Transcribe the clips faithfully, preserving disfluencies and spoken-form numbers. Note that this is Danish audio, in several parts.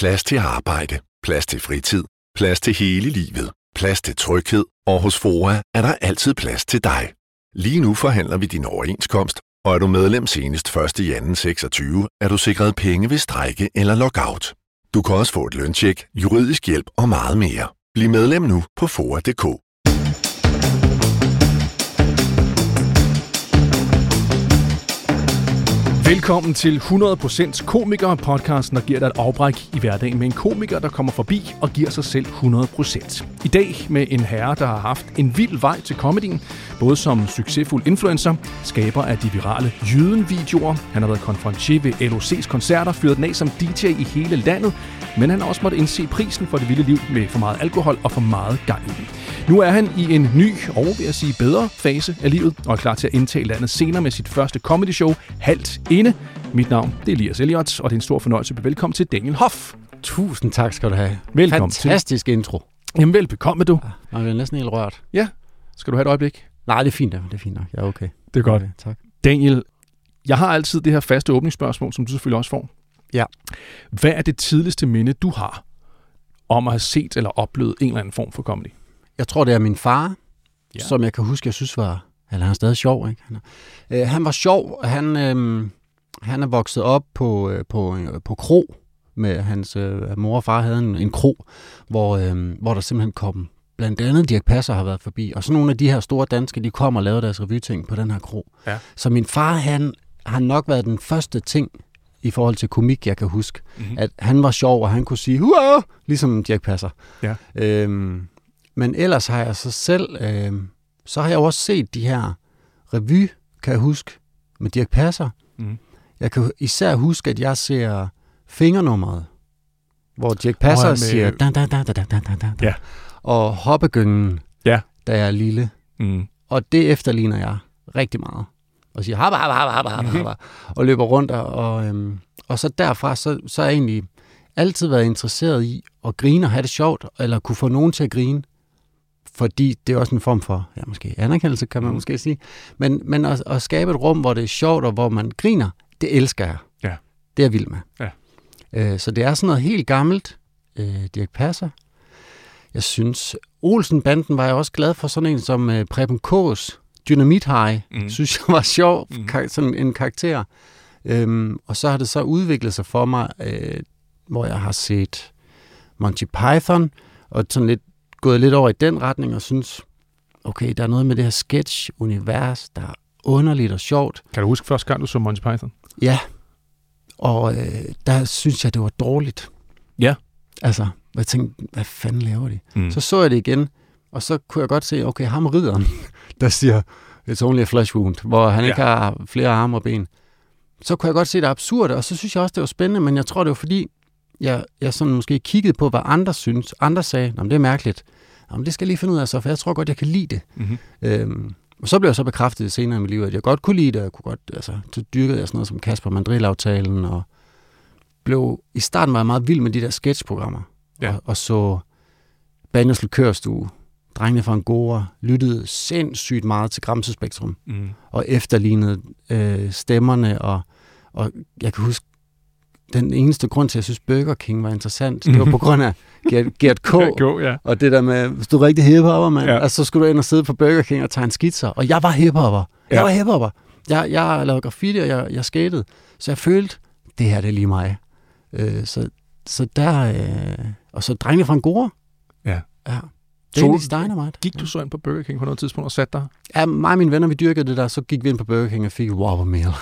Plads til arbejde, plads til fritid, plads til hele livet, plads til tryghed, og hos FOA er der altid plads til dig. Lige nu forhandler vi din overenskomst, og er du medlem senest første januar seksogtyve, er du sikret penge ved strejke eller lockout. Du kan også få et løntjek, juridisk hjælp og meget mere. Bliv medlem nu på F O A punktum d k. Velkommen til hundrede procent Komiker, podcasten, der giver dig et afbræk i hverdagen med en komiker, der kommer forbi og giver sig selv hundrede procent. I dag med en herre, der har haft en vild vej til komedien, både som succesfuld influencer, skaber af de virale Jyden-videoer. Han har været konferencier ved L O C's koncerter, fyret den af som D J i hele landet, men han har også måttet indse prisen for det vilde liv med for meget alkohol og for meget gang i den. Nu er han i en ny og, vil jeg sige, bedre fase af livet, og er klar til at indtage landet senere med sit første comedy show, Halt Inde. Mit navn det er Elias Elliot, og det er en stor fornøjelse at blive velkommen til Daniel Hoff. Tusind tak skal du have. Velkommen. Fantastisk til. Intro. Jamen velbekomme du. Ja, jeg er næsten helt rørt. Ja, skal du have et øjeblik? Nej, det er fint, det er fint nok. Jeg er okay. Det er godt. Okay, tak. Daniel, jeg har altid det her faste åbningsspørgsmål, som du selvfølgelig også får. Ja. Hvad er det tidligste minde, du har om at have set eller oplevet en eller anden form for comedy? Jeg tror, det er min far, ja. som jeg kan huske, jeg synes var... Eller han er stadig sjov, ikke? Han, er, øh, han var sjov. Han, øh, han er vokset op på, øh, på, øh, på kro. Med hans øh, mor og far havde en, en kro, hvor, øh, hvor der simpelthen kom... Blandt andet Dirch Passer har været forbi. Og så nogle af de her store danske, de kom og lavede deres revyting på den her kro. Ja. Så min far, han har nok været den første ting i forhold til komik, jeg kan huske. Mm-hmm. At han var sjov, og han kunne sige, hurra, ligesom Dirch Passer. Ja. Øhm, men ellers har jeg så selv, øh, så har jeg også set de her revy, kan jeg huske, med Dirch Passer. Mm. Jeg kan især huske, at jeg ser Fingernummeret, hvor Dirch Passer med... siger, da, da, da, da, da, da, da, ja. og Hoppegyngen, ja. da jeg er lille. Mm. Og det efterligner jeg rigtig meget. Og siger, habba, habba, habba, habba, habba, habba, og løber rundt. Og, øhm, og så derfra, så, så har jeg egentlig altid været interesseret i at grine og have det sjovt, eller kunne få nogen til at grine. Fordi det er også en form for, ja, måske anerkendelse, kan man mm. måske sige. Men, men at, at skabe et rum, hvor det er sjovt, og hvor man griner, det elsker jeg. Ja. Det er jeg vild med. Ja. Øh, så det er sådan noget helt gammelt. Øh, Dirch Passer. Jeg synes, Olsen-banden var jeg også glad for, sådan en som øh, Preben Kaas, Dynamit High, mm. synes jeg var sjov, mm. kar- sådan en karakter. Øhm, og så har det så udviklet sig for mig, øh, hvor jeg har set Monty Python, og sådan lidt gået lidt over i den retning, og synes, okay, der er noget med det her sketch-univers, der er underligt og sjovt. Kan du huske første gang, du så Monty Python? Ja, og øh, der synes jeg, det var dårligt. Ja. Altså, jeg tænkte, hvad fanden laver de? Mm. Så så jeg det igen, og så kunne jeg godt se, okay, ham ridderen, der siger, it's only a flesh wound, hvor han ja. ikke har flere arme og ben. Så kunne jeg godt se det absurde, og så synes jeg også, det var spændende, men jeg tror, det var fordi, jeg, jeg sådan måske kiggede på, hvad andre synes. Andre sagde, det er mærkeligt. Jamen, det skal jeg lige finde ud af så, for jeg tror godt, jeg kan lide det. Mm-hmm. Øhm, og så blev jeg så bekræftet senere i mit liv, at jeg godt kunne lide det. Jeg kunne godt, altså, så dyrkede jeg sådan noget som Kasper Mandrill-aftalen, og blev, i starten var jeg meget vild med de der sketchprogrammer, ja. og, og så Banjos Likørstue, Drengene fra Angora, lyttede sindssygt meget til Gramse Spektrum, mm. og efterlignede øh, stemmerne, og, og jeg kan huske, den eneste grund til, at jeg synes, Burger King var interessant, det var på grund af Gert, Gert K. Go, ja. Og det der med, hvis du er rigtig hiphopper, mand, ja. altså, så skulle du ind og sidde på Burger King og tegne skitser, og jeg var hiphopper. Jeg ja. var hiphopper. Jeg, jeg lavede graffiti, og jeg, jeg skatede, så jeg følte, det her, det er lige mig. Øh, så, så der, øh, og så Drengene fra Angora. Ja. Ja. Danish Dynamite. Gik du så ind på Burger King på noget tidspunkt og satte dig? Ja, mig og mine venner, vi dyrkede det der, så gik vi ind på Burger King og fik et Whopper meal.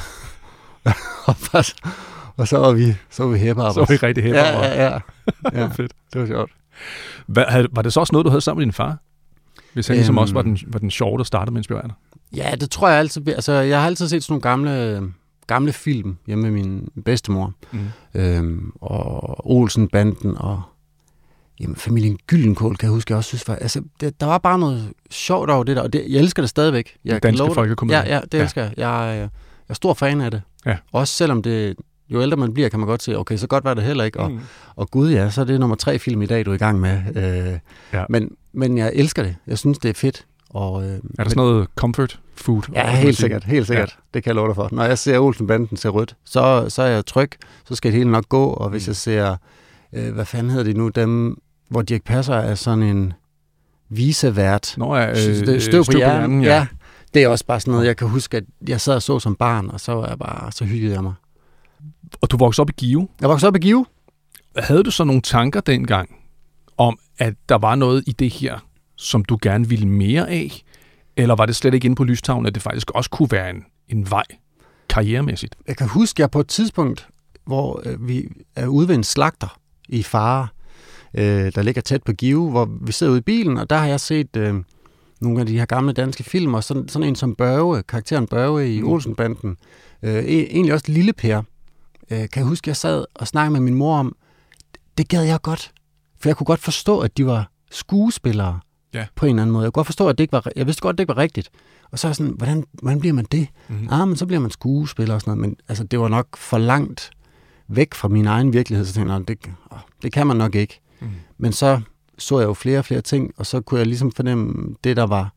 Og så var vi, så var vi hiphoppers. Så var vi rigtig hiphoppers. Ja, ja, ja. ja. Fedt. Det var sjovt. Hvad, var det så også noget, du havde sammen med din far? Hvis han øhm, ligesom også var den, var den sjove, der startede med at inspirere dig? Ja, det tror jeg altid. Altså, jeg har altid set sådan nogle gamle, gamle film hjemme med min bedstemor. Mm. Øhm, og Olsen-banden og jamen, familien Gyldenkål, kan jeg huske, jeg også synes var... Altså, det, der var bare noget sjovt over det der, og det, jeg elsker det stadigvæk. Jeg den danske folkekomedie. Ja, ja, det ja. elsker jeg. Jeg, jeg er stor fan af det. Ja. Også selvom det... Jo ældre man bliver, kan man godt se, okay, så godt var det heller ikke. Og, mm. og gud ja, så er det nummer tre film i dag, du er i gang med. Øh, ja. men, men jeg elsker det. Jeg synes, det er fedt. Og, øh, er der sådan noget comfort food? Ja, helt sikkert. Helt sikkert. Ja. Det kan jeg love dig for. Når jeg ser Olsen-banden se rødt, så, så er jeg tryg. Så skal det hele nok gå. Og hvis mm. jeg ser øh, hvad fanden hedder det nu, dem, hvor Dirch Passer er sådan en visevært. Nå ja, øh, støv, støv på hjernen, ja. ja. Det er også bare sådan noget, jeg kan huske, at jeg sad og så som barn, og så var jeg bare, så hyggede jeg mig. Og du voksede op i Give. Jeg voksede op i Give. Havde du så nogle tanker dengang om, at der var noget i det her, som du gerne ville mere af? Eller var det slet ikke inde på lystavlen, at det faktisk også kunne være en, en vej karrieremæssigt? Jeg kan huske, at jeg på et tidspunkt, hvor øh, vi er ude ved en slagter i Fare, øh, der ligger tæt på Give, hvor vi sidder ude i bilen, og der har jeg set øh, nogle af de her gamle danske film, og sådan, sådan en som Børge, karakteren Børge i mm. Olsenbanden, øh, egentlig også Lille Per, øh, kan jeg huske, at jeg sad og snakkede med min mor om, det gad jeg godt, for jeg kunne godt forstå, at de var skuespillere ja. På en eller anden måde. Jeg kunne godt forstå, at det ikke var, jeg vidste godt, at det ikke var rigtigt. Og så er jeg sådan, hvordan, hvordan bliver man det? Mm-hmm. Ah, men så bliver man skuespiller og sådan noget, men altså, det var nok for langt væk fra min egen virkelighed, så tænkte jeg, det, åh, det kan man nok ikke. Mm. Men så så jeg jo flere og flere ting, og så kunne jeg ligesom fornemme, det der var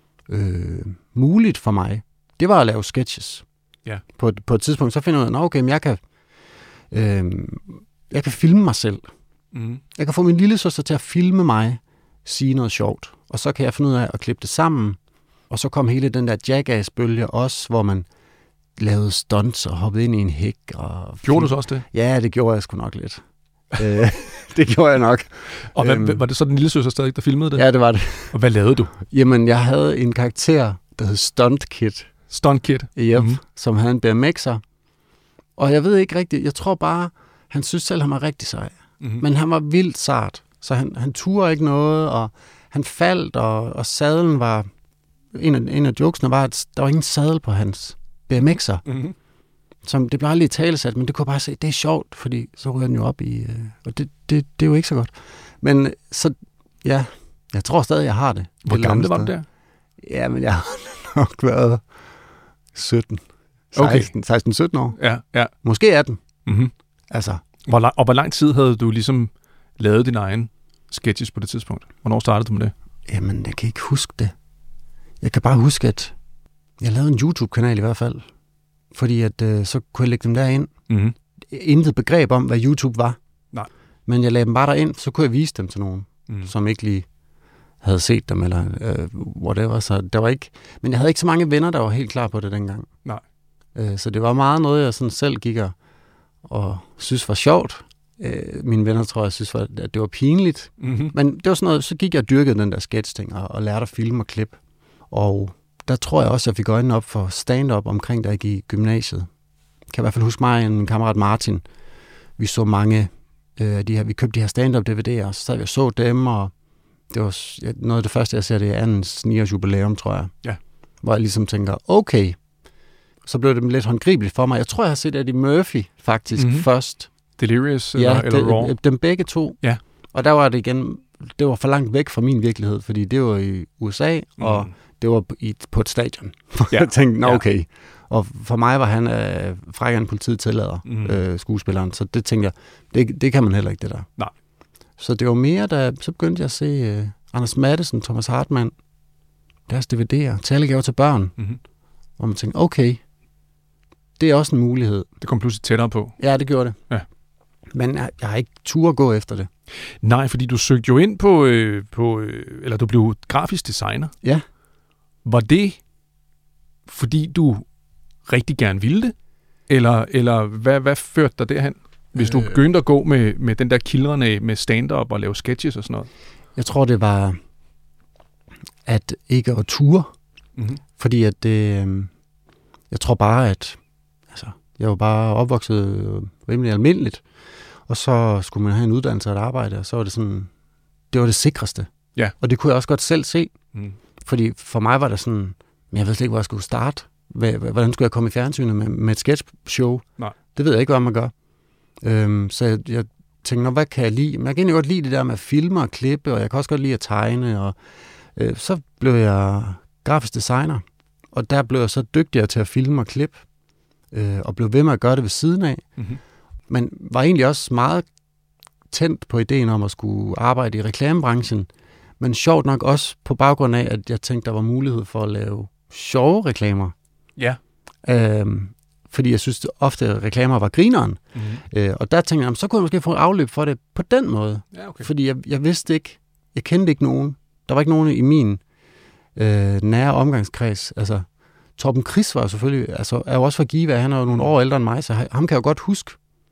øh, muligt for mig, det var at lave sketches. Yeah. På, på et tidspunkt, så finder jeg ud af, okay, men jeg kan, øh, jeg kan filme mig selv. Mm. Jeg kan få min lille søster til at filme mig, sige noget sjovt, og så kan jeg finde ud af at klippe det sammen, og så kom hele den der Jackass-bølge også, hvor man lavede stunts og hoppede ind i en hæk. Og gjorde du så også det? Ja, det gjorde jeg sgu nok lidt. øh, det gjorde jeg nok. Og hvad, æm... var det så den lille søster stadig, der filmede det? Ja, det var det. Og hvad lavede du? Jamen, jeg havde en karakter, der hed Stunt Kid. Stunt Kid? Yep, mm-hmm. Som havde en B M X'er. Og jeg ved ikke rigtigt, jeg tror bare, han synes selv, han var rigtig sej. Mm-hmm. Men han var vildt sart, så han, han turde ikke noget, og han faldt, og, og sadlen var... En af, en af jokesene var, at der var ingen sadel på hans B M X'er. Mm-hmm. Som det blev aldrig talesat, men det kunne jeg bare se, det er sjovt, fordi så ryger den jo op i... Øh, og det, det, det er jo ikke så godt. Men så, ja, jeg tror stadig, jeg har det. Hvor gammel var du der? Ja, men jeg har nok været sytten. seksten, okay. seksten sytten år. Ja, ja. Måske atten. Mm-hmm. Altså. Hvor lang, og hvor lang tid havde du ligesom lavet din egen sketches på det tidspunkt? Hvornår startede du med det? Jamen, jeg kan ikke huske det. Jeg kan bare huske, at jeg lavede en YouTube-kanal i hvert fald. Fordi at øh, så kunne jeg lægge dem derind. Mm-hmm. Intet begreb om, hvad YouTube var. Nej. Men jeg lagde dem bare derind, så kunne jeg vise dem til nogen, mm. som ikke lige havde set dem, eller øh, whatever. Så der var ikke... Men jeg havde ikke så mange venner, der var helt klar på det dengang. Nej. Øh, så det var meget noget, jeg sådan selv gik og, og synes var sjovt. Øh, mine venner tror jeg synes, var, at det var pinligt. Mm-hmm. Men det var sådan noget, så gik jeg og dyrkede den der sketch-ting, og, og lærte at filme og klippe. Og der tror jeg også, at jeg fik øjnene op for stand-up omkring, da jeg gik i gymnasiet. Jeg kan i hvert fald huske mig og min kammerat Martin. Vi så mange øh, de her, vi købte de her stand-up D V D'er, og så sad vi og så dem, og det var noget af det første, jeg ser, det er andens ni års jubilæum, tror jeg. Ja. Hvor jeg ligesom tænker, okay, så blev det lidt håndgribeligt for mig. Jeg tror, jeg har set Eddie Murphy faktisk mm-hmm. først. Delirious ja, eller, eller det, Raw? Dem begge to. Ja. Og der var det igen, det var for langt væk fra min virkelighed, fordi det var i U S A, mm. og det var på, i, på et stadion. Ja. Jeg tænkte, nå okay. Ja. Og for mig var han øh, frækkere end politiet tillader, mm. øh, skuespilleren, så det tænkte jeg, det, det kan man heller ikke, det der. Nej. Så det var mere, da så begyndte jeg at se øh, Anders Matthesen, Thomas Hartmann, deres D V D'er, talegaver til børn, mm-hmm. hvor man tænkte, okay, det er også en mulighed. Det kom pludselig tættere på. Ja, det gjorde det. Ja. Men jeg, jeg har ikke tur at gå efter det. Nej, fordi du søgte jo ind på, øh, på øh, eller du blev grafisk designer. Ja. Var det, fordi du rigtig gerne ville det? Eller, eller hvad, hvad førte dig derhen? Hvis du øh... begyndte at gå med, med den der kildrende med stand-up og lave sketches og sådan noget? Jeg tror, det var at ikke at ture. Mm-hmm. Fordi at det... Øh, jeg tror bare, at altså, jeg var bare opvokset rimelig almindeligt. Og så skulle man have en uddannelse og et arbejde, og så var det sådan... Det var det sikreste. Ja. Og det kunne jeg også godt selv se. Mm. Fordi for mig var det sådan... Men jeg ved slet ikke, hvor jeg skulle starte. Hvordan skulle jeg komme i fjernsynet med, med et sketchshow? Nej. Det ved jeg ikke, hvad man gør. Øhm, så jeg, jeg tænkte, hvad kan jeg lide? Men jeg kan egentlig godt lide det der med at filme og klippe, og jeg kan også godt lide at tegne. Og, øh, så blev jeg grafisk designer, og der blev jeg så dygtigere til at filme og klippe, øh, og blev ved med at gøre det ved siden af. Mm-hmm. Men var egentlig også meget tændt på ideen om at skulle arbejde i reklamebranchen, men sjovt nok også på baggrund af, at jeg tænkte, der var mulighed for at lave sjove reklamer. Ja. Øhm, fordi jeg synes ofte, at reklamer var grineren. Mm-hmm. Øh, og der tænkte jeg, så kunne jeg måske få afløb for det på den måde. Ja, okay. Fordi jeg, jeg vidste ikke, jeg kendte ikke nogen. Der var ikke nogen i min øh, nære omgangskreds. Altså, Torben Chris var jo selvfølgelig, altså, er jo også fra Give, han er jo nogle år ældre end mig, så ham kan jeg jo godt huske.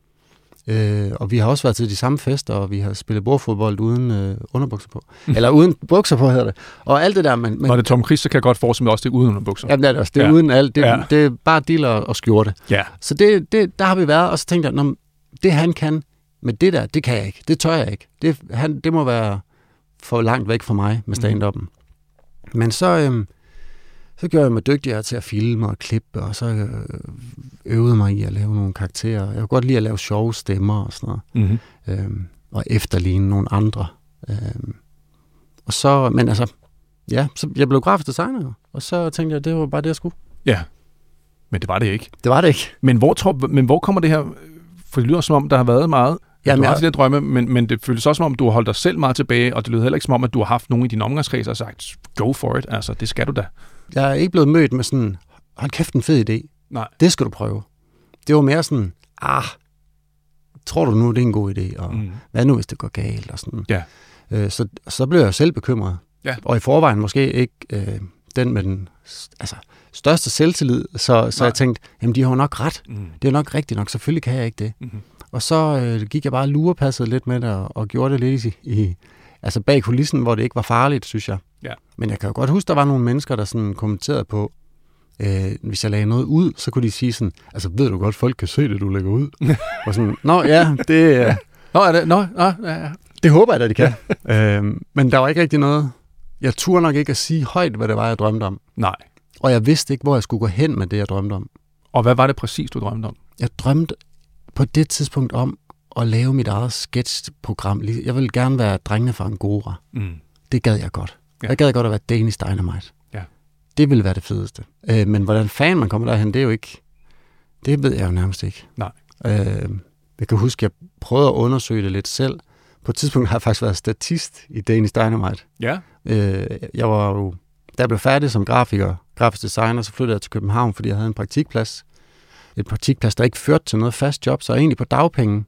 Øh, og vi har også været til de samme fester, og vi har spillet bordfodbold uden øh, underbukser på. Eller uden bukser på, hedder det. Og alt det der, man... man Når det er Tom Chris, så kan jeg godt forestille mig også, det er uden underbukser. Jamen, det er det også. Det er ja. uden alt. Det, ja. det er bare diller og skjorte. Ja. Så det, det, der har vi været, og så tænkte jeg, det han kan, men det der, det kan jeg ikke. Det tør jeg ikke. Det, han, det må være for langt væk fra mig med stand-up'en. Mm. Men så... Øh, Så gjorde jeg mig dygtigere til at filme og klippe, og så øvede mig i at lave nogle karakterer. Jeg kunne godt lide at lave sjove stemmer og sådan noget. Mm-hmm. Øhm, og efterligne nogle andre. Øhm, og så, men altså, ja, så jeg blev grafisk designer, og så tænkte jeg, det var bare det, jeg skulle. Ja, men det var det ikke. Det var det ikke. Men hvor, tror, men hvor kommer det her, for det lyder som om, der har været meget... Ja, du har haft de der drømme, men, men det føles også som om, du har holdt dig selv meget tilbage, og det lyder heller ikke som om, at du har haft nogen i din omgangskreds og sagt, go for it, altså, det skal du da. Jeg er ikke blevet mødt med sådan, hold kæft, en fed idé. Nej. Det skal du prøve. Det var mere sådan, ah, tror du nu, det er en god idé, og mm. hvad nu, hvis det går galt, og sådan. Ja. Øh, så, så blev jeg selv bekymret. Ja. Og i forvejen måske ikke øh, den med den altså, største selvtillid, så, så jeg tænkte, jamen de har jo nok ret. Mm. Det er nok rigtigt nok, selvfølgelig kan jeg ikke det. Mm-hmm. Og så øh, gik jeg bare lurepasset lidt med det, og, og gjorde det lidt i, i, altså bag kulissen, hvor det ikke var farligt, synes jeg. Ja. Men jeg kan jo godt huske, der var nogle mennesker, der sådan kommenterede på, øh, hvis jeg lagde noget ud, så kunne de sige sådan, altså ved du godt, folk kan se det, du lægger ud. Og sådan, nå ja, det, øh, nå, er det, nå, nå, ja, ja. det håber jeg da, de kan. øh, men der var ikke rigtig noget, jeg turde nok ikke at sige højt, hvad det var, jeg drømte om. Nej. Og jeg vidste ikke, hvor jeg skulle gå hen med det, jeg drømte om. Og hvad var det præcis, du drømte om? Jeg drømte på det tidspunkt om at lave mit eget sketchprogram. Jeg ville gerne være drengene fra Angora. Mm. Det gad jeg godt. Ja. Jeg gad godt at være Danish Dynamite. Ja. Det ville være det fedeste. Øh, men hvordan fanden man kommer derhen, det er jo ikke... Det ved jeg jo nærmest ikke. Nej. Øh, jeg kan huske, at jeg prøvede at undersøge det lidt selv. På et tidspunkt har jeg faktisk været statist i Danish Dynamite. Ja. Øh, jeg var jo... Da jeg blev færdig som grafiker, grafisk designer, så flyttede jeg til København, fordi jeg havde en praktikplads. Et praktikplads, der ikke førte til noget fast job, så jeg egentlig på dagpenge.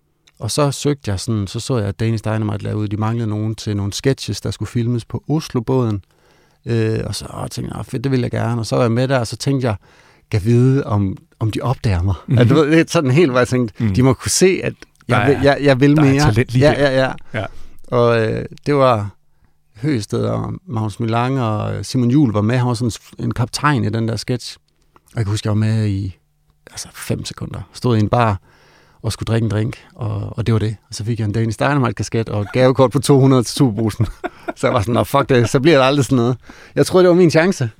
Og så søgte jeg sådan, så så jeg, at Danish Dynamite lavede ud. De manglede nogen til nogle sketches, der skulle filmes på Oslobåden. Øh, og så åh, tænkte jeg, fedt, det vil jeg gerne. Og så var jeg med der, og så tænkte jeg, kan vide, om, om de opdager mig. Mm-hmm. Altså, det er sådan helt, hvor jeg tænkte, mm. de må kunne se, at jeg, vil, jeg, jeg vil der mere. Der er talent lige ja, ja, ja, ja. Og øh, det var Høgested og Magnus Milang og Simon Juhl var med. Han var sådan en kaptajn i den der sketch. Og jeg kan huske, jeg var med i altså fem sekunder. Stod i en bar og skulle drikke en drink, og, og det var det. Og så fik jeg en Danish Dynamite-kasket og et gavekort på to hundrede til Superbrugsen. Så jeg var sådan, nå fuck det, så bliver der aldrig sådan noget. Jeg troede, det var min chance.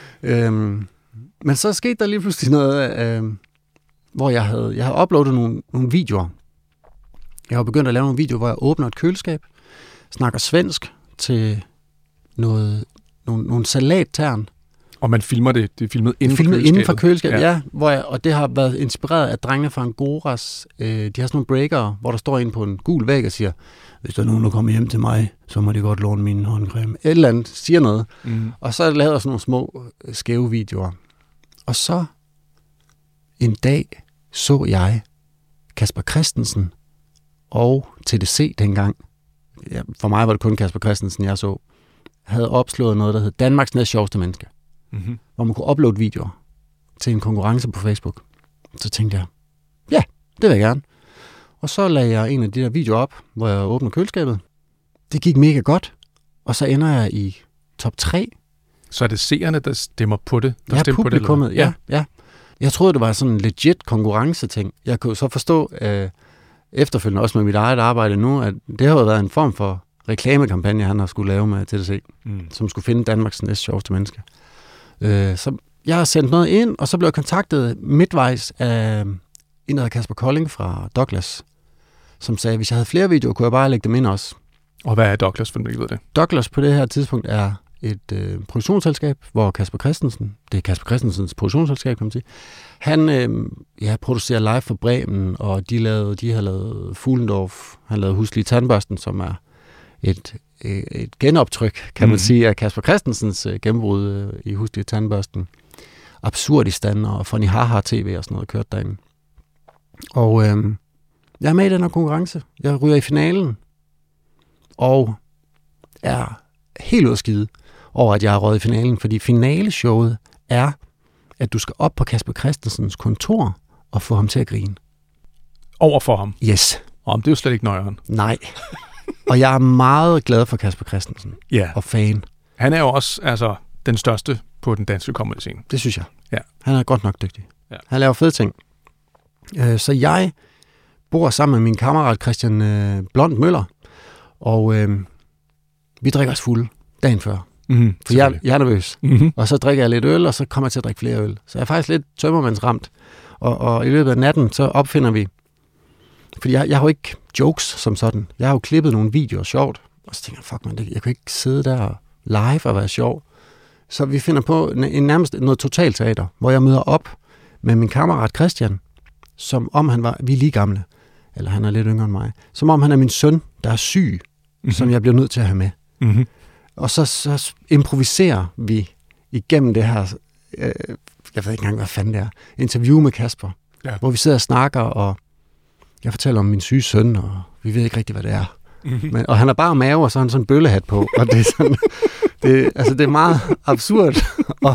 Øhm, men så skete der lige pludselig noget, øh, hvor jeg havde, jeg havde uploadet nogle, nogle videoer. Jeg har begyndt at lave nogle videoer, hvor jeg åbner et køleskab, snakker svensk til noget, nogle, nogle salattern. Og man filmer det, det er filmet inden filmet for køleskabet? inden for køleskabet, ja. ja hvor jeg, og det har været inspireret af drengene fra Angoras. Øh, de har sådan nogle breakere, hvor der står en på en gul væg og siger, hvis der er nogen, der kommer hjem til mig, så må de godt låne min håndcreme. Et eller andet siger noget. Mm. Og så lavede jeg sådan nogle små skæve videoer. Og så en dag så jeg Kasper Christensen og T D C dengang. Ja, for mig var det kun Kasper Christensen, jeg så. Havde opslået noget, der hed Danmarks næst sjoveste menneske. Mm-hmm. Hvor man kunne uploade videoer til en konkurrence på Facebook. Så tænkte jeg, ja, det vil jeg gerne. Og så lagde jeg en af de der videoer op, hvor jeg åbner køleskabet. Det gik mega godt. Og så ender jeg i top tre. Så er det seerne, der stemmer på det? Der ja, stemmer publikummet, på det, ja, ja. Jeg troede, det var sådan en legit konkurrenceting. Jeg kunne så forstå øh, efterfølgende også med mit eget arbejde nu, at det har været en form for reklamekampagne, han har skulle lave med T D C, mm. som skulle finde Danmarks næst sjoveste menneske. Øh, så jeg har sendt noget ind, og så blev jeg kontaktet midtvejs af en, der hedder Kasper Kolding fra Douglas, som sagde, at hvis jeg havde flere videoer, kunne jeg bare lægge dem ind også. Og hvad er Douglas, for du ikke ved det? Douglas på det her tidspunkt er et øh, produktionsselskab, hvor Kasper Christensen, det er Kasper Christensens produktionsselskab, kan man sige, han øh, ja, producerer live for Bremen, og de, lavede, de har lavet Fuglendorf, han lavede Huslige Tandbørsten, som er et, et, et genoptryk, kan man mm. sige, af Kasper Christensens øh, gennembrud øh, i Huslige Tandbørsten. Absurdistan og Funny Haha T V og sådan noget kørt derinde. Og øh, jeg er med i den her konkurrence. Jeg ryger i finalen, og er helt ud af skide over, at jeg har røget i finalen, fordi finaleshowet er, at du skal op på Casper Christensens kontor og få ham til at grine. Over for ham? Yes. Om det er jo slet ikke nøjeren. Nej. Og jeg er meget glad for Casper Christensen. Ja. Og fan. Han er jo også altså, den største på den danske comedy-scene. Det synes jeg. Ja. Han er godt nok dygtig. Ja. Han laver fede ting. Øh, så jeg bor sammen med min kammerat Christian øh, Blond Møller, og øh, vi drikker os fulde dagen før. Mm-hmm, for jeg, jeg er nervøs. Mm-hmm. Og så drikker jeg lidt øl, og så kommer jeg til at drikke flere øl. Så jeg er faktisk lidt tømmermandsramt. Og, og i løbet af natten, så opfinder vi... Fordi jeg, jeg har jo ikke jokes som sådan. Jeg har jo klippet nogle videoer sjovt. Og så tænker jeg, fuck man, jeg kan ikke sidde der live og være sjov. Så vi finder på en, en nærmest noget totalteater, hvor jeg møder op med min kammerat Christian, som om han var... Vi er lige gamle. Eller han er lidt yngre end mig. Som om han er min søn, der er syg, mm-hmm. som jeg bliver nødt til at have med. Mm-hmm. Og så, så improviserer vi igennem det her, øh, jeg ved ikke engang, hvad fanden det er, interview med Casper, ja. Hvor vi sidder og snakker, og jeg fortæller om min syge søn, og vi ved ikke rigtig, hvad det er. Mm-hmm. Men, og han har bare mave, og så har han sådan en bøllehat på, og det er sådan, det, altså det er meget absurd, og,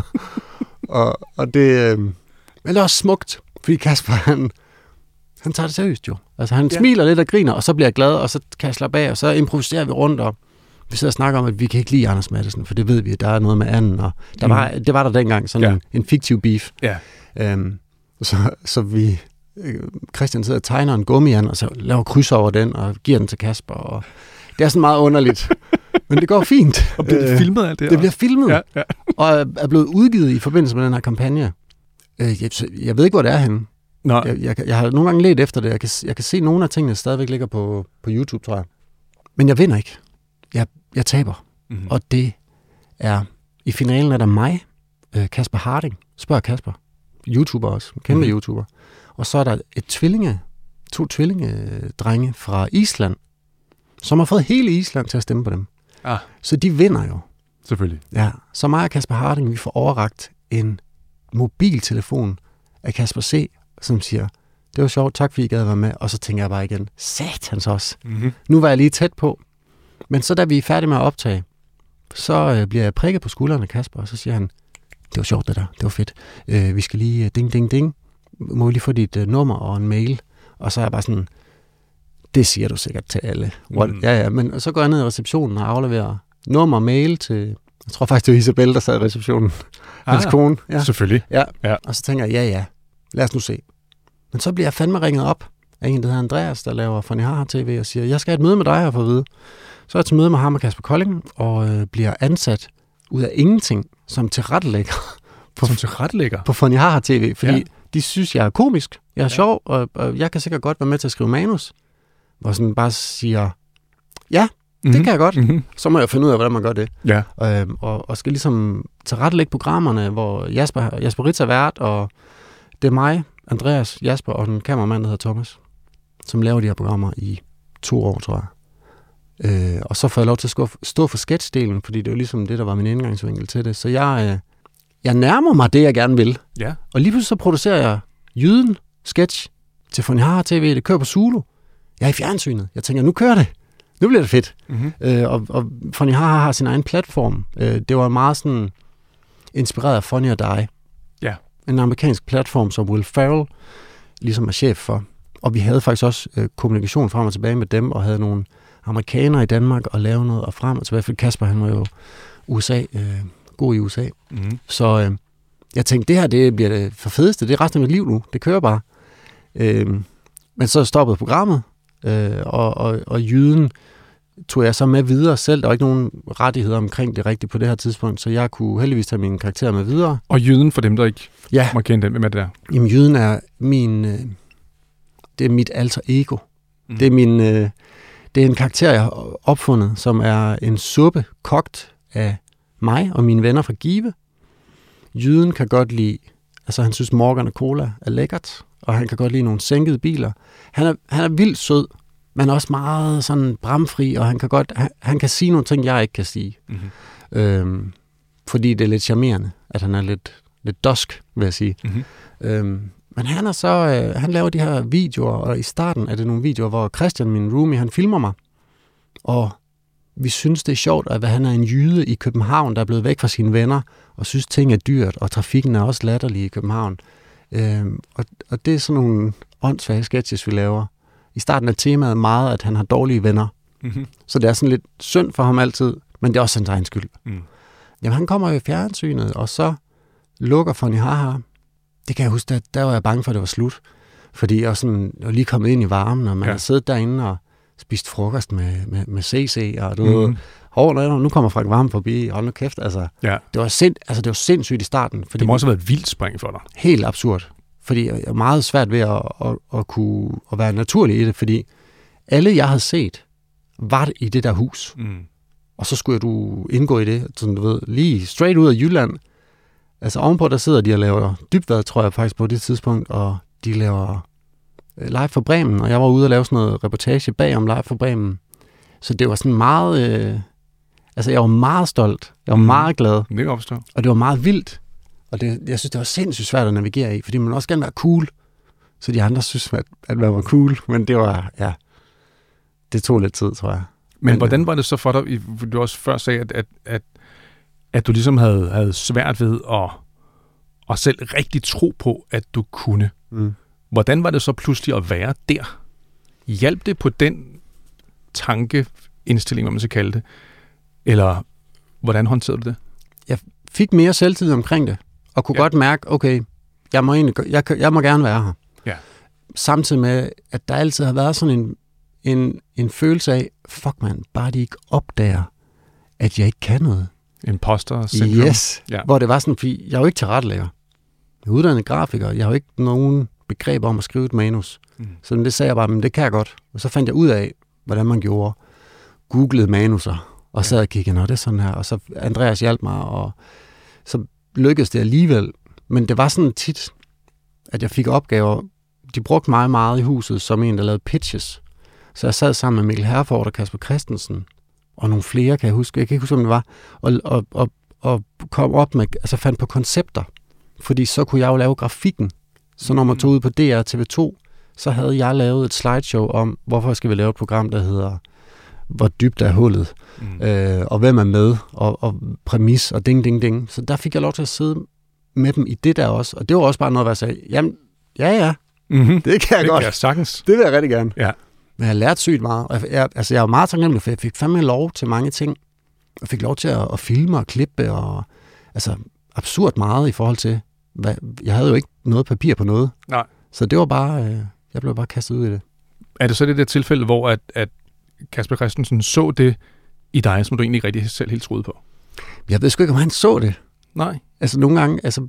og, og det, øh, men det er også smukt, fordi Casper, han, han tager det seriøst jo. Altså han ja. smiler lidt og griner, og så bliver jeg glad, og så kan jeg slappe af, og så improviserer vi rundt, og vi sidder og snakker om, at vi kan ikke lide Anders Matthesen, for det ved vi, at der er noget med anden, og der var, mm. det var der dengang, sådan ja. en, en fiktiv beef. Ja. Øhm, så, så vi, Christian sidder og tegner en gummiand, og så laver kryds over den, og giver den til Casper, og det er sådan meget underligt. Men det går fint. Og bliver det filmet alt det? Det bliver filmet, ja, ja. og er blevet udgivet i forbindelse med den her kampagne. Jeg, jeg ved ikke, hvor det er henne. Nej. Jeg, jeg, jeg har nogle gange let efter det. Jeg kan, jeg kan se, at nogle af tingene stadigvæk ligger på, på YouTube, tror jeg. Men jeg vinder ikke. Jeg, jeg taber. Mm-hmm. Og det er, i finalen er der mig, Kasper Harding, spørger Kasper, YouTuber også, kæmpe mm-hmm. YouTuber. Og så er der et tvillinge, to tvillingedrenge fra Island, som har fået hele Island til at stemme på dem. Ah. Så de vinder jo. Selvfølgelig. Ja, så mig og Kasper Harding, vi får overrakt en mobiltelefon af Kasper C., som siger, det var sjovt, tak fordi I gad være med. Og så tænker jeg bare igen, satans også. Mm-hmm. Nu var jeg lige tæt på. Men så da vi er færdige med at optage, så øh, bliver jeg prikket på skulderen af Kasper, og så siger han, det var sjovt det der, det var fedt. Øh, vi skal lige, ding, ding, ding, må vi lige få dit øh, nummer og en mail. Og så er jeg bare sådan, det siger du sikkert til alle. Mm. Ja, ja, men så går jeg ned i receptionen og afleverer nummer og mail til, jeg tror faktisk, det var Isabel, der sad i receptionen. Hans ah, kone. Ja. Selvfølgelig. Ja. ja. Og så tænker jeg, ja, ja, lad os nu se. Men så bliver jeg fandme ringet op af en, der hedder Andreas, der laver Funny Haha T V, og siger, jeg skal have et møde med dig her for at vide. Så er jeg til møde med ham og Kasper Kolding, og øh, bliver ansat ud af ingenting, som tilrettelægger på, som tilrettelægger? på Funny Haha T V, fordi ja. de synes, jeg er komisk, jeg er ja. sjov, og, og jeg kan sikkert godt være med til at skrive manus, hvor sådan bare siger, ja, mm-hmm. det kan jeg godt. Mm-hmm. Så må jeg finde ud af, hvordan man gør det. Ja. Øh, og, og skal ligesom tilrettelægge programmerne, hvor Jasper, Jasper Ritz er vært, og det er mig, Andreas, Jasper og en kameramand, der hedder Thomas, som laver de her programmer i to år, tror jeg. Øh, og så får jeg lov til at stå for sketchdelen, fordi det er jo ligesom det, der var min indgangsvinkel til det. Så jeg, øh, jeg nærmer mig det, jeg gerne vil. Ja. Og lige pludselig så producerer jeg Jyden sketch til Funny Haha T V. Det kører på Zulu. Jeg er i fjernsynet. Jeg tænker, nu kører det. Nu bliver det fedt. Mm-hmm. Øh, og, og Funny Haha har sin egen platform. Øh, det var meget sådan inspireret af Funny or Die. Ja. En amerikansk platform, som Will Ferrell ligesom er chef for. Og vi havde faktisk også øh, kommunikation frem og tilbage med dem, og havde nogle amerikanere i Danmark og lave noget og frem og tilbage. For Kasper, han var jo U S A, øh, god i U S A. Mm-hmm. Så øh, jeg tænkte, det her det bliver det for fedeste. Det er resten af mit liv nu. Det kører bare. Øh, men så stoppede programmet, øh, og, og, og Jyden tog jeg så med videre selv. Der var ikke nogen rettigheder omkring det rigtigt på det her tidspunkt, så jeg kunne heldigvis tage mine karakterer med videre. Og Jyden, for dem, der ikke ja. må kende den, hvem er det der? Jamen, Jyden er min... Øh, det er mit alter ego. Mm. Det er min... Øh, det er en karakter, jeg har opfundet, som er en suppe kogt af mig og mine venner fra Give. Jyden kan godt lide... Altså, han synes Morgan og Cola er lækkert, og han kan godt lide nogle sænkede biler. Han er, han er vildt sød, men også meget sådan bramfri, og han kan godt... Han, han kan sige nogle ting, jeg ikke kan sige. Mm-hmm. Øhm, fordi det er lidt charmerende, at han er lidt, lidt dusk, vil jeg sige. Mm-hmm. Øhm, men han er så, øh, han laver de her videoer, og i starten er det nogle videoer, hvor Christian, min roomie, han filmer mig, og vi synes, det er sjovt, at han er en jyde i København, der er blevet væk fra sine venner, og synes, ting er dyrt, og trafikken er også latterlig i København. Øhm, og, og det er sådan nogle åndssvage sketches, vi laver. I starten er temaet meget, at han har dårlige venner. Mm-hmm. Så det er sådan lidt synd for ham altid, men det er også hans egen skyld. Mm. Jamen, han kommer jo i fjernsynet, og så lukker Funny Haha. Det kan jeg huske, at der var jeg bange for, at det var slut. Fordi jeg var, sådan, jeg var lige kommet ind i varmen, og man ja. har siddet derinde og spist frokost med, med, med C C, og du ved, hov, nu kommer Frank Hvam forbi, hold nu kæft, altså. Ja. Det var, sind, altså, det var sindssygt i starten. Fordi det må også have været et vildt spring for dig. Helt absurd. Fordi jeg er meget svært ved at, at, at kunne at være naturlig i det, fordi alle, jeg havde set, var i det der hus. Mm. Og så skulle du indgå i det, sådan du ved, lige straight ud af Jylland. Altså ovenpå, der sidder de og laver Dybvad, tror jeg faktisk på det tidspunkt, og de laver Live for Bremen, og jeg var ude og lave sådan noget reportage bag om Live for Bremen. Så det var sådan meget, øh, altså jeg var meget stolt, jeg var mm. meget glad. Det opstår. Og det var meget vildt, og det, jeg synes, det var sindssygt svært at navigere i, fordi man også gerne være cool, så de andre synes, at, at man var cool, men det var, ja, det tog lidt tid, tror jeg. Men, men hvordan var det så for dig, du også før sagde, at, at, at, at du ligesom havde, havde svært ved at, at selv rigtig tro på, at du kunne. Mm. Hvordan var det så pludselig at være der? Hjalp det på den tankeindstilling, hvad man skal kalde det? Eller hvordan håndterede du det? Jeg fik mere selvtid omkring det, og kunne ja. godt mærke, okay, jeg må, egentlig, jeg, jeg må gerne være her. Ja. Samtidig med, at der altid har været sådan en En, en følelse af, fuck man, bare de ikke opdager, at jeg ikke kan noget. Imposter syndrom. Yes, ja. Hvor det var sådan, fordi jeg er jo ikke tilrettelægger. Jeg er uddannet grafiker, jeg har jo ikke nogen begreb om at skrive et manus. Mm. Så det sagde jeg bare, men det kan jeg godt. Og så fandt jeg ud af, hvordan man gjorde. Googlede manuser, og sad og kiggede, nå det er sådan her. Og så Andreas hjalp mig, og så lykkedes det alligevel. Men det var sådan tit, at jeg fik opgaver. De brugte mig meget i huset, som en, der lavede pitches. Så jeg sad sammen med Mikkel Herford og Kasper Christensen, og nogle flere, kan jeg huske. Jeg kan ikke huske, om det var. Og, og, og, og kom op med, altså fandt på koncepter. Fordi så kunne jeg jo lave grafikken. Så når man tog ud på D R T V to, så havde jeg lavet et slideshow om, hvorfor skal vi lave et program, der hedder Hvor dybt er hullet, mm. øh, og hvem er med, og, og præmis, og ding, ding, ding. Så der fik jeg lov til at sidde med dem i det der også. Og det var også bare noget, hvor jeg sagde, jamen, ja, ja, mm-hmm. det kan jeg det godt. Kan jeg sagtens. Det vil jeg rigtig gerne. Ja. Men jeg har lært sygt meget. Og jeg, altså, jeg var meget taknemmelig, for jeg fik fandme lov til mange ting. Jeg fik lov til at, at filme og klippe, og altså absurd meget i forhold til, hvad, jeg havde jo ikke noget papir på noget. Nej. Så det var bare, øh, jeg blev bare kastet ud i det. Er det så det der tilfælde, hvor at, at Kasper Christensen så det i dig, som du egentlig ikke rigtig selv helt troede på? Jeg ved sgu ikke, om han så det. Nej. Altså nogle gange, altså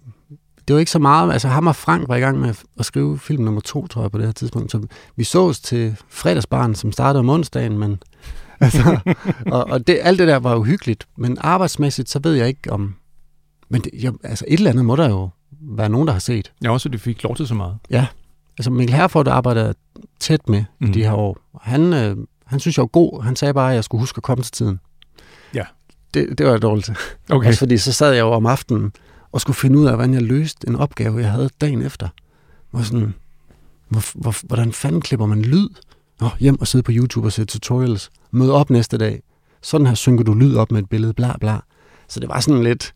det var ikke så meget, altså ham og Frank var i gang med at skrive film nummer to, tror jeg, på det her tidspunkt. Så vi sås til fredagsbaren, som startede om onsdagen, men altså, og, og det, alt det der var jo hyggeligt, men arbejdsmæssigt, så ved jeg ikke om, men det, jeg, altså et eller andet må der jo være nogen, der har set. Ja, også du fik lov til så meget. Ja, altså Mikkel Herford arbejder tæt med mm. de her år. Han, øh, han synes jeg var god, han sagde bare, at jeg skulle huske at komme til tiden. Ja. Det, det var jeg dårligt til. Okay. Også fordi så sad jeg jo om aftenen og skulle finde ud af, hvordan jeg løste en opgave, jeg havde dagen efter. Hvor sådan, hvor, hvor, hvordan fanden klipper man lyd? Nå, hjem og sidde på YouTube og se tutorials. Møde op næste dag. Sådan her synker du lyd op med et billede, bla bla. Så det var sådan lidt...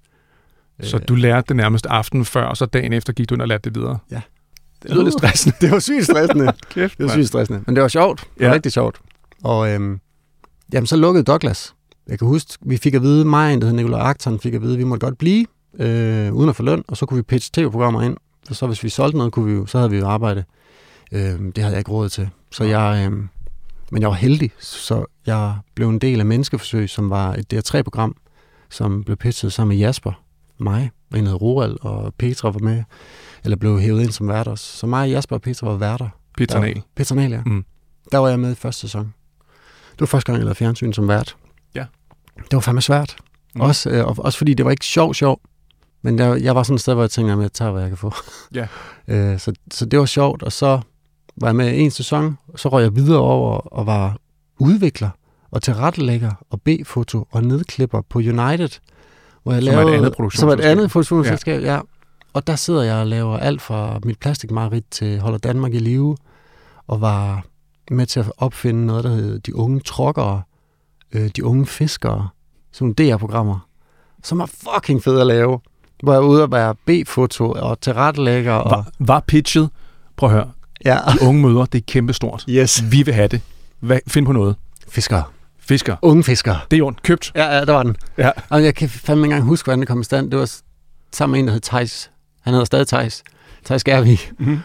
Så øh, du lærte det nærmest aftenen før, og så dagen efter gik du ind og lærte det videre? Ja. Det lyder lidt stressende. Det var sygt stressende. Kæft, det var sygt stressende. Men det var sjovt. Det var ja. rigtig sjovt. Og øhm, jamen, så lukkede Douglas. Jeg kan huske, vi fik at vide, mig, der hed Nicolai Acton, fik at vide, at vi måtte godt blive, øh, uden at få løn, og så kunne vi pitche tv-programmer ind. Og så hvis vi solgte noget, kunne vi jo, så havde vi jo arbejde. Øh, det havde jeg ikke råd til. Så jeg, øh, men jeg var heldig, så jeg blev en del af Menneskeforsøg, som var et D R tre program, som blev pitchet sammen med Jasper, mig, en hed Roald, og Petra var med, eller blev hævet ind som vært også. Så mig, Jasper og Petra var værter. Petra Nahl. Petra Nahl, ja. Mm. Der var jeg med i første sæson. Det var første gang, jeg lavede fjernsyn som vært. Ja. Det var fandme svært. Mm. Også, øh, også fordi det var ikke sjov, sjov. Men der, jeg var sådan et sted, hvor jeg tænkte, at jeg tager, hvad jeg kan få. Ja. øh, så, så det var sjovt, og så var jeg med en sæson, og så røg jeg videre over og var udvikler og tilrettelægger og B-foto og nedklipper på United. Hvor jeg som laver, er et andet produktionsselskab. Som er et andet produktionsselskab, ja. ja. Og der sidder jeg og laver alt fra mit plastikmareridt til Holder Danmark i live, og var med til at opfinde noget, der hedder De Unge Truckere, øh, De Unge Fiskere, sådan nogle D R-programmer, som er fucking fede at lave. Hvor jeg er ude og være B-foto og tilrettelægger. Og... Var, var pitchet, prøv at høre, ja. De unge møder, det er kæmpestort. Yes. Vi vil have det. Hvad, find på noget. Fiskere. Fisker. Unge fiskere. Det er ondt. Købt. Ja, ja, der var den. Ja. Og jeg kan fandme ikke engang huske, hvordan det kom i stand. Det var sammen med en, der hed Theis. Han hedder stadig Theis. Theis Gervig. Mm-hmm.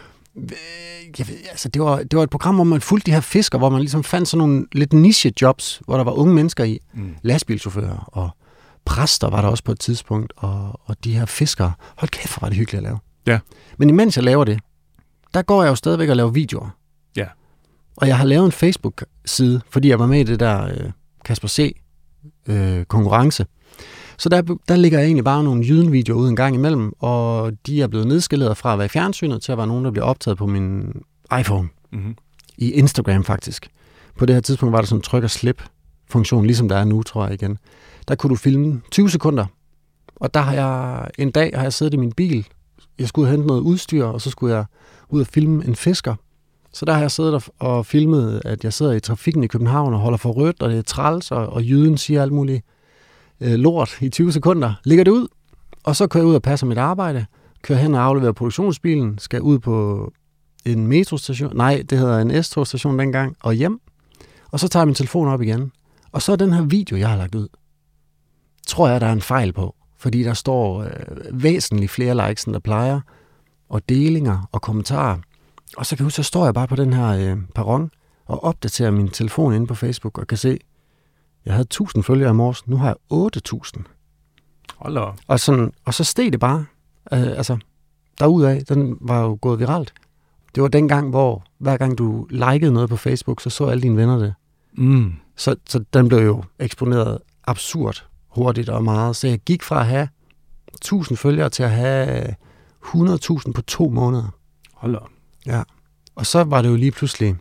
Jeg ved, altså, det, var, det var et program, hvor man fulgte de her fiskere, hvor man ligesom fandt sådan nogle lidt niche-jobs, hvor der var unge mennesker i. Mm. Lastbilchauffører og præster var der også på et tidspunkt, og, og de her fiskere. Hold kæft, hvor var det hyggeligt at lave. Ja. Men imens jeg laver det, der går jeg jo stadigvæk og laver videoer. Ja. Og jeg har lavet en Facebook-side, fordi jeg var med i det der øh, Kasper C. Øh, konkurrence. Så der, der ligger jeg egentlig bare nogle Jyden-videoer ud en gang imellem, og de er blevet nedskaleret fra at være i fjernsynet til at være nogen, der bliver optaget på min iPhone. Mm-hmm. I Instagram faktisk. På det her tidspunkt var der sådan en tryk og slip-funktion, ligesom der er nu, tror jeg igen. Der kunne du filme tyve sekunder. Og der har jeg en dag har jeg siddet i min bil. Jeg skulle hente noget udstyr, og så skulle jeg ud og filme en fisker. Så der har jeg siddet og filmet, at jeg sidder i trafikken i København og holder for rødt, og det er træls, og, og Jyden siger alt muligt øh, lort i tyve sekunder. Ligger det ud, og så kører jeg ud og passer mit arbejde, kører hen og afleverer produktionsbilen, skal ud på en metrostation, nej, det hedder en S-togstation dengang, og hjem. Og så tager jeg min telefon op igen. Og så er den her video, jeg har lagt ud, tror jeg, der er en fejl på. Fordi der står øh, væsentligt flere likes, end der plejer, og delinger og kommentarer. Og så kan jeg huske, så står jeg bare på den her øh, perron og opdaterer min telefon inde på Facebook og kan se, jeg havde tusind følgere i morges, nu har jeg otte tusind. Hold da. Og, sådan, og så steg det bare. Øh, altså, derudaf, den var jo gået viralt. Det var den gang, hvor hver gang du likede noget på Facebook, så så alle dine venner det. Mm. Så, så den blev jo eksponeret absurd hurtigt og meget. Så jeg gik fra at have tusind følgere til at have hundrede tusind på to måneder. Hold da. Ja. Og så var det jo lige pludselig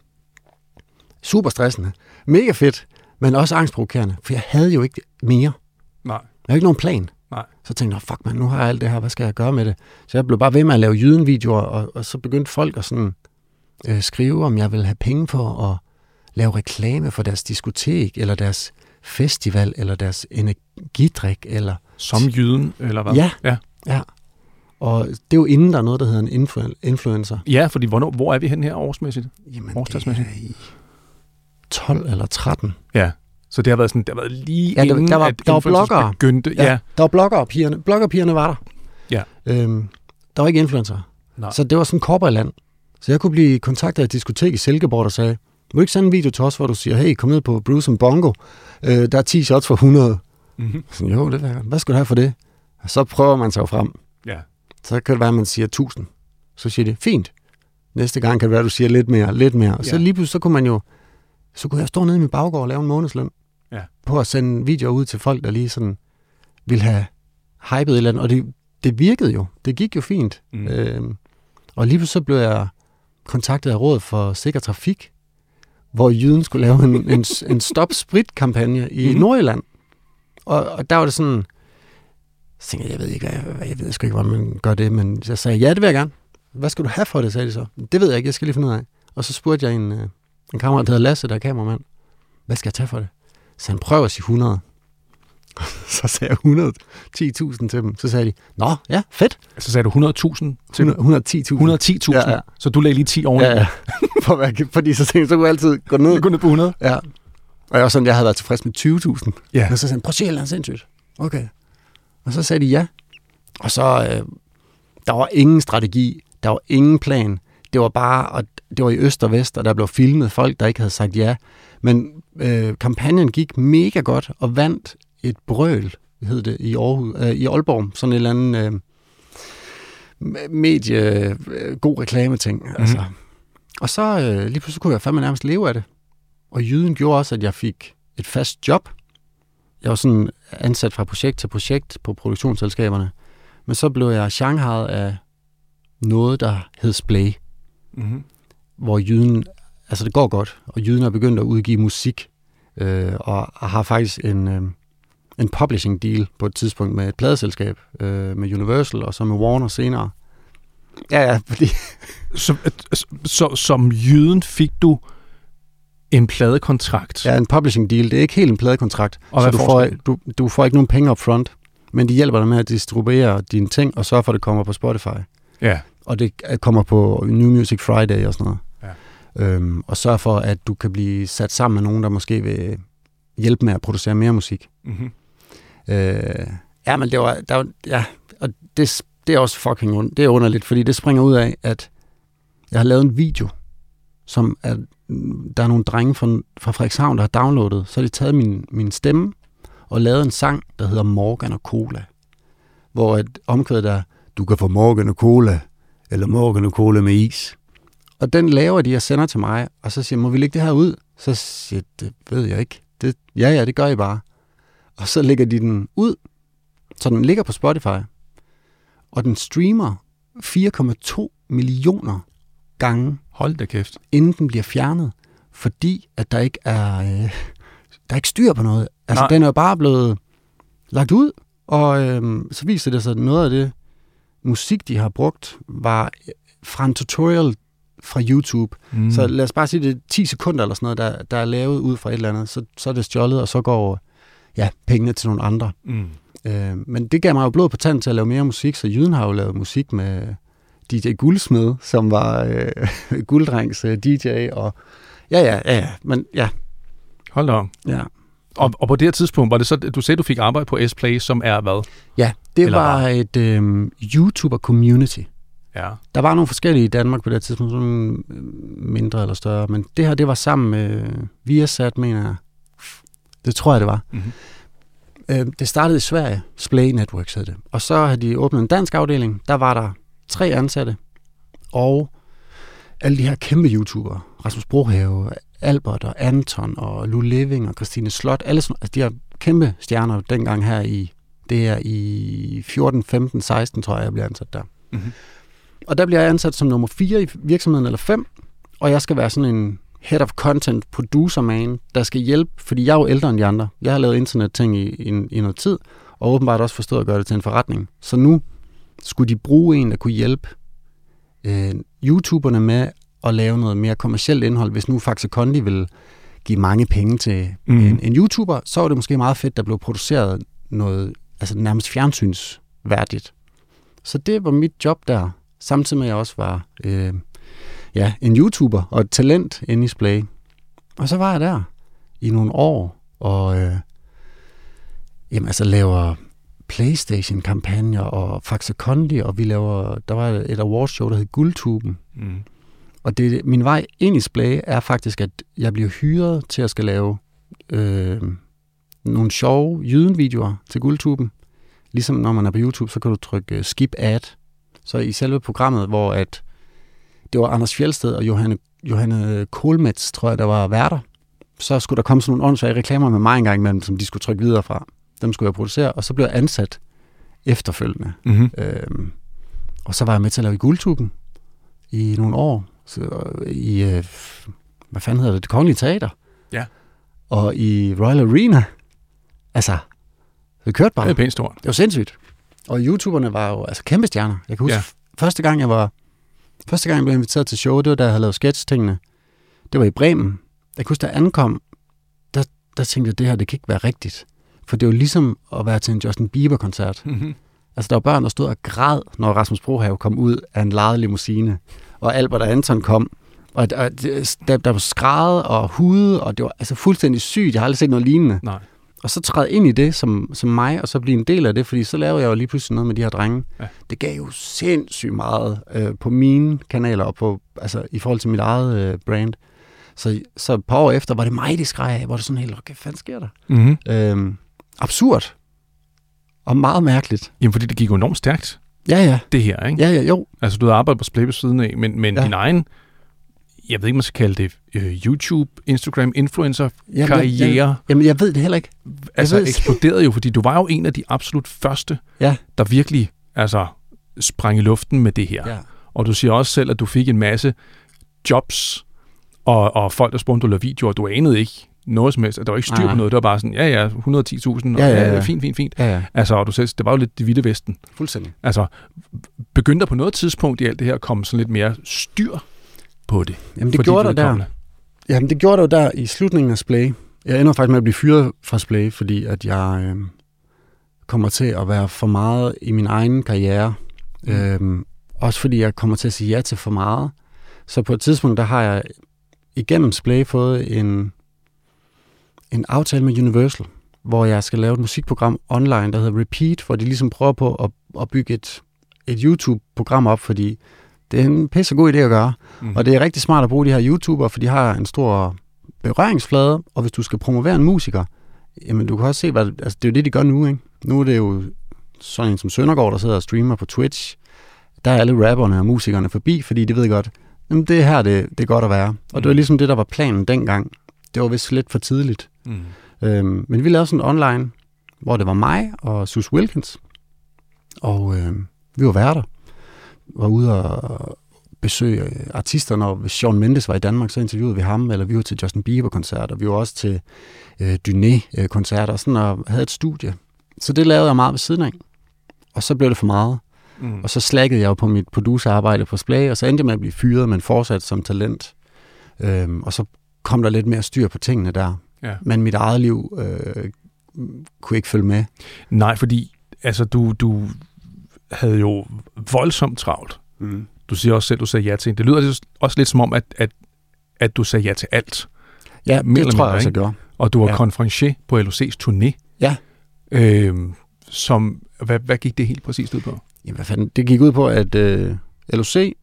super stressende. Mega fedt, men også angstprovokerende. For jeg havde jo ikke mere. Nej. Jeg havde ikke nogen plan. Nej. Så tænkte jeg, fuck man, nu har jeg alt det her, hvad skal jeg gøre med det? Så jeg blev bare ved med at lave Jyden-videoer, og, og så begyndte folk at sådan, øh, skrive, om jeg ville have penge for at lave reklame for deres diskotek, eller deres festival, eller deres energidrik, eller... Som Jyden, eller hvad? Ja, ja. ja. Og det er jo inden, der er noget, der hedder en influ- influencer. Ja, fordi hvornår, hvor er vi hen her årsmæssigt? Jamen, Årstalsmæssigt? det er i tolv eller tretten. Ja, så det har været sådan, det har været lige ja, der, inden, der var, at der var bloggere. Begyndte. Ja. ja, der var bloggere, pigerne. Bloggerpigerne var der. Ja. Øhm, der var ikke influencer. Nej. Så det var sådan korporland. Så jeg kunne blive kontaktet af et diskotek i Silkeborg, der sagde, vil du ikke sende en video til os, hvor du siger, hey, kom ned på Bruce and Bongo. Øh, der er ti shots for hundrede. Mm-hmm. Så, jo, det er hvad skal du have for det? Og så prøver man sig jo frem. Ja. Så kan det være, at man siger tusind. Så siger det, fint. Næste gang kan det være, at du siger lidt mere, lidt mere. Og så ja. Lige pludselig, så kunne man jo, så kunne jeg stå nede i min baggård og lave en månedsløn. Ja. På at sende videoer ud til folk, der lige sådan ville have hypet et eller andet. Og det, det virkede jo. Det gik jo fint. Mm. Øhm, og lige pludselig så blev jeg kontaktet af Rådet for Sikker Trafik, hvor Jyden skulle lave en, en, en stop-sprit-kampagne i mm-hmm. Nordjylland. Og, og der var det sådan, så tænkte jeg, jeg ved ikke, jeg, jeg ved sgu ikke, hvordan man gør det, men jeg sagde, ja, det vil jeg gerne. Hvad skal du have for det, sagde de så. Det ved jeg ikke, jeg skal lige finde ud af. Og så spurgte jeg en, en kammerat, der hedder Lasse, der er kameramand. Hvad skal jeg tage for det? Så han prøver at sige hundrede. Så sagde jeg et hundrede og ti tusind til dem. Så sagde de, nå, ja, fedt. Så sagde du hundrede tusind til et hundrede og ti tusind. et hundrede og ti tusind, ja, ja. Så du lagde lige ti oveni. Ja, ja. For hvad, fordi så tænkte jeg, så kunne jeg altid gå ned. Gå ned på hundrede? Ja. Og jeg var sådan, jeg havde været tilfreds med tyve tusind. Ja. Og så sagde han, prøv at se, det er sindssygt. Okay. Og så sagde de ja. Og så, øh, der var ingen strategi, der var ingen plan. Det var bare, og det var i øst og vest, og der blev filmet folk, der ikke havde sagt ja. Men øh, kampagnen gik mega godt, og vandt et brøl, hed det, i, Aarhus, øh, i Aalborg. Sådan en eller anden øh, medie, øh, god reklame-ting. Mm-hmm. Altså. Og så øh, lige pludselig kunne jeg fandme nærmest leve af det. Og Jyden gjorde også, at jeg fik et fast job. Jeg var sådan ansat fra projekt til projekt på produktionsselskaberne. Men så blev jeg shanghajet af noget, der hed Splay. Mm-hmm. Hvor Jyden, altså det går godt, og Jyden er begyndt at udgive musik, øh, og har faktisk en, øh, en publishing deal på et tidspunkt med et pladeselskab, øh, med Universal og så med Warner senere. Ja, ja, fordi... så, så som jyden fik du en pladekontrakt? Ja, en publishing deal. Det er ikke helt en pladekontrakt, og så du får, du, du får ikke nogen penge up front, men de hjælper dig med at distribuere dine ting, og sørge for, at det kommer på Spotify. Ja. Og det kommer på New Music Friday og sådan noget. Ja. Øhm, og sørge for, at du kan blive sat sammen med nogen, der måske vil hjælpe med at producere mere musik. Mm-hmm. Øh, ja, men det var... Der var ja, og det, det er også fucking und, det er underligt, fordi det springer ud af, at jeg har lavet en video, som er, der er nogle drenge fra, fra Frederikshavn, der har downloadet. Så har de taget min, min stemme og lavet en sang, der hedder Morgan og Cola. Hvor et omkvædet er, du kan få Morgan og Cola, eller Morgan og Cola med is. Og den laver de og sender til mig, og så siger må vi lægge det her ud? Så siger jeg, det ved jeg ikke. Det, ja, ja, det gør I bare. Og så lægger de den ud, så den ligger på Spotify. Og den streamer fire komma to millioner gange. Hold da kæft. Inden den bliver fjernet. Fordi at der ikke er, øh, der er ikke styr på noget. Altså, Nej. Den er jo bare blevet lagt ud. Og øh, så viser det sig, at noget af det musik, de har brugt, var fra en tutorial fra YouTube. Mm. Så lad os bare sige, det er ti sekunder eller sådan noget, der, der er lavet ud fra et eller andet. Så, så er det stjålet, og så går ja, pengene til nogle andre. Mm. Øh, men det gav mig jo blod på tanden til at lave mere musik, så Jyden har jo lavet musik med D J Guldsmed, som var øh, Gulddrengs øh, D J, og ja, ja, ja, ja, men ja. Hold da. Ja. Og, og på det her tidspunkt, var det så, du sagde, du fik arbejde på S-Play, som er hvad? Ja, det eller var, var et øh, YouTuber-community. Ja. Der var nogle forskellige i Danmark på det tidspunkt, sådan mindre eller større, men det her, det var sammen med Viasat, mener jeg. Det tror jeg, det var. Mm-hmm. Øh, det startede i Sverige, Splay Networks hed det. Og så havde de åbnet en dansk afdeling, der var der tre ansatte, og alle de her kæmpe YouTubere, Rasmus Brohave, Albert og Anton og Lou Living og Christine Slot, alle sådan, altså de her kæmpe stjerner dengang her i, det er i fjorten, femten, seksten, tror jeg, jeg bliver ansat der. Mm-hmm. Og der bliver jeg ansat som nummer fire i virksomheden, eller fem, og jeg skal være sådan en head of content producer man, der skal hjælpe, fordi jeg er jo ældre end de andre. Jeg har lavet internetting i, i, i noget tid, og åbenbart også forstået at gøre det til en forretning. Så nu skulle de bruge en, der kunne hjælpe øh, YouTuberne med at lave noget mere kommercielt indhold. Hvis nu Faxe Kondi ville give mange penge til mm. en, en YouTuber, så var det måske meget fedt, der blev produceret noget, altså nærmest fjernsynsværdigt. Så det var mit job der, samtidig med at jeg også var øh, ja, en YouTuber og et talent inde i Splay. Og så var jeg der i nogle år, og øh, jamen, altså laver PlayStation-kampagner og Faxe Kondi, og vi laver, der var et awardshow, der hed Guldtuben. Mm. Og det, min vej ind i Splay er faktisk, at jeg bliver hyret til at skal lave øh, nogle sjove Jyden-videoer til Guldtuben. Ligesom når man er på YouTube, så kan du trykke uh, skip ad. Så i selve programmet, hvor at det var Anders Fjeldsted og Johanne, Johanne Kohlmetz, tror jeg, der var værter, så skulle der komme sådan nogle åndssvage reklamer med mig engang imellem, som de skulle trykke videre fra. Dem skulle jeg producere, og så blev jeg ansat efterfølgende. Mm-hmm. Øhm, og så var jeg med til at lave i Guldtuben i nogle år. Så, i, øh, hvad fanden hedder det? Det Kongelige Teater. Ja. Og i Royal Arena. Altså, det kørte bare. Det er pænt stort. Det var sindssygt. Og YouTuberne var jo altså kæmpe stjerner. Jeg kan huske, ja. første gang jeg var, første gang jeg blev inviteret til show, det var da jeg havde lavet sketch-tingene. Det var i Bremen. Jeg kan huske, da jeg ankom, der, der tænkte jeg, det her, det kan ikke være rigtigt. For det var ligesom at være til en Justin Bieber-koncert. Mm-hmm. Altså, der var børn, der stod og græd, når Rasmus Brohave kom ud af en lejet limousine, og Albert og Anton kom, og, og der, der var skrædet og hude, og det var altså fuldstændig sygt. Jeg har aldrig set noget lignende. Nej. Og så træde ind i det som, som mig, og så blive en del af det, fordi så lavede jeg jo lige pludselig noget med de her drenge. Ja. Det gav jo sindssygt meget øh, på mine kanaler, og på, altså, i forhold til mit eget øh, brand. Så, så et par år efter var det mig, de skreg af, hvor det sådan helt, hvad fanden sker der? Mm-hmm. Øhm, absurd. Og meget mærkeligt. Jamen, fordi det gik jo enormt stærkt. Ja, ja. Det her, ikke? Ja, ja, jo. Altså, du havde arbejdet på Splay på siden af, men, men ja. din egen, jeg ved ikke, man skal kalde det uh, YouTube, Instagram, influencer-karriere. Jamen, jeg, jamen, jeg ved det heller ikke. Altså, eksploderede jo, fordi du var jo en af de absolut første, ja. der virkelig altså, sprang i luften med det her. Ja. Og du siger også selv, at du fik en masse jobs, og, og folk, der spurgte, du lavede videoer, du anede ikke, noget som helst. Der var ikke styr på Nej. noget. Det var bare sådan, ja, ja, et hundrede og ti tusind. Ja, ja, ja. Fint, fint, fint. Ja, ja. Altså, og du sagde, det var jo lidt det vilde vesten. Fuldstændig. Altså, begyndte der på noget tidspunkt i alt det her at komme sådan lidt mere styr på det? Jamen, det gjorde der der. vedkommende? Jamen, det gjorde der jo der i slutningen af Splay. Jeg ender faktisk med at blive fyret fra Splay, fordi at jeg øh, kommer til at være for meget i min egen karriere. Mm. Øhm, også fordi jeg kommer til at sige ja til for meget. Så på et tidspunkt, der har jeg igennem Splay fået en, en aftale med Universal, hvor jeg skal lave et musikprogram online, der hedder Repeat, hvor de ligesom prøver på at, at bygge et, et YouTube-program op, fordi det er en pissegod idé at gøre. Mm. Og det er rigtig smart at bruge de her YouTubere, for de har en stor berøringsflade, og hvis du skal promovere en musiker, jamen du kan også se, hvad, altså det er jo det, de gør nu, ikke? Nu er det jo sådan en som Søndergaard, der sidder og streamer på Twitch. Der er alle rapperne og musikerne forbi, fordi de ved godt, jamen det her, det, det er godt at være. Og mm. det var ligesom det, der var planen dengang. Det var vist lidt for tidligt. Mm. Øhm, men vi lavede sådan online, hvor det var mig og Sus Wilkins, og øh, vi var værter. Var ude og besøge artister, når Shawn Mendes var i Danmark, så interviewede vi ham, eller vi var til Justin Bieber-koncerter, vi var også til øh, Dyné-koncerter, sådan, og havde et studie. Så det lavede jeg meget ved siden af. Og så blev det for meget. Mm. Og så slækkede jeg jo på mit producerarbejde på Splay, og så endte jeg med at blive fyret, men fortsat som talent. Øhm, og så kom der lidt mere styr på tingene der. Ja. Men mit eget liv øh, kunne ikke følge med. Nej, fordi altså, du, du havde jo voldsomt travlt. Mm. Du siger også selv, at du sagde ja til. Det lyder også lidt som om, at, at, at du sagde ja til alt. Ja, det Mellem tror jeg også, jeg gjorde. Og du var ja. konferencier på L O C's turné. Ja. Øhm, som, hvad, hvad gik det helt præcist ud på? Jamen, hvad fanden? Det gik ud på, at øh, L O C,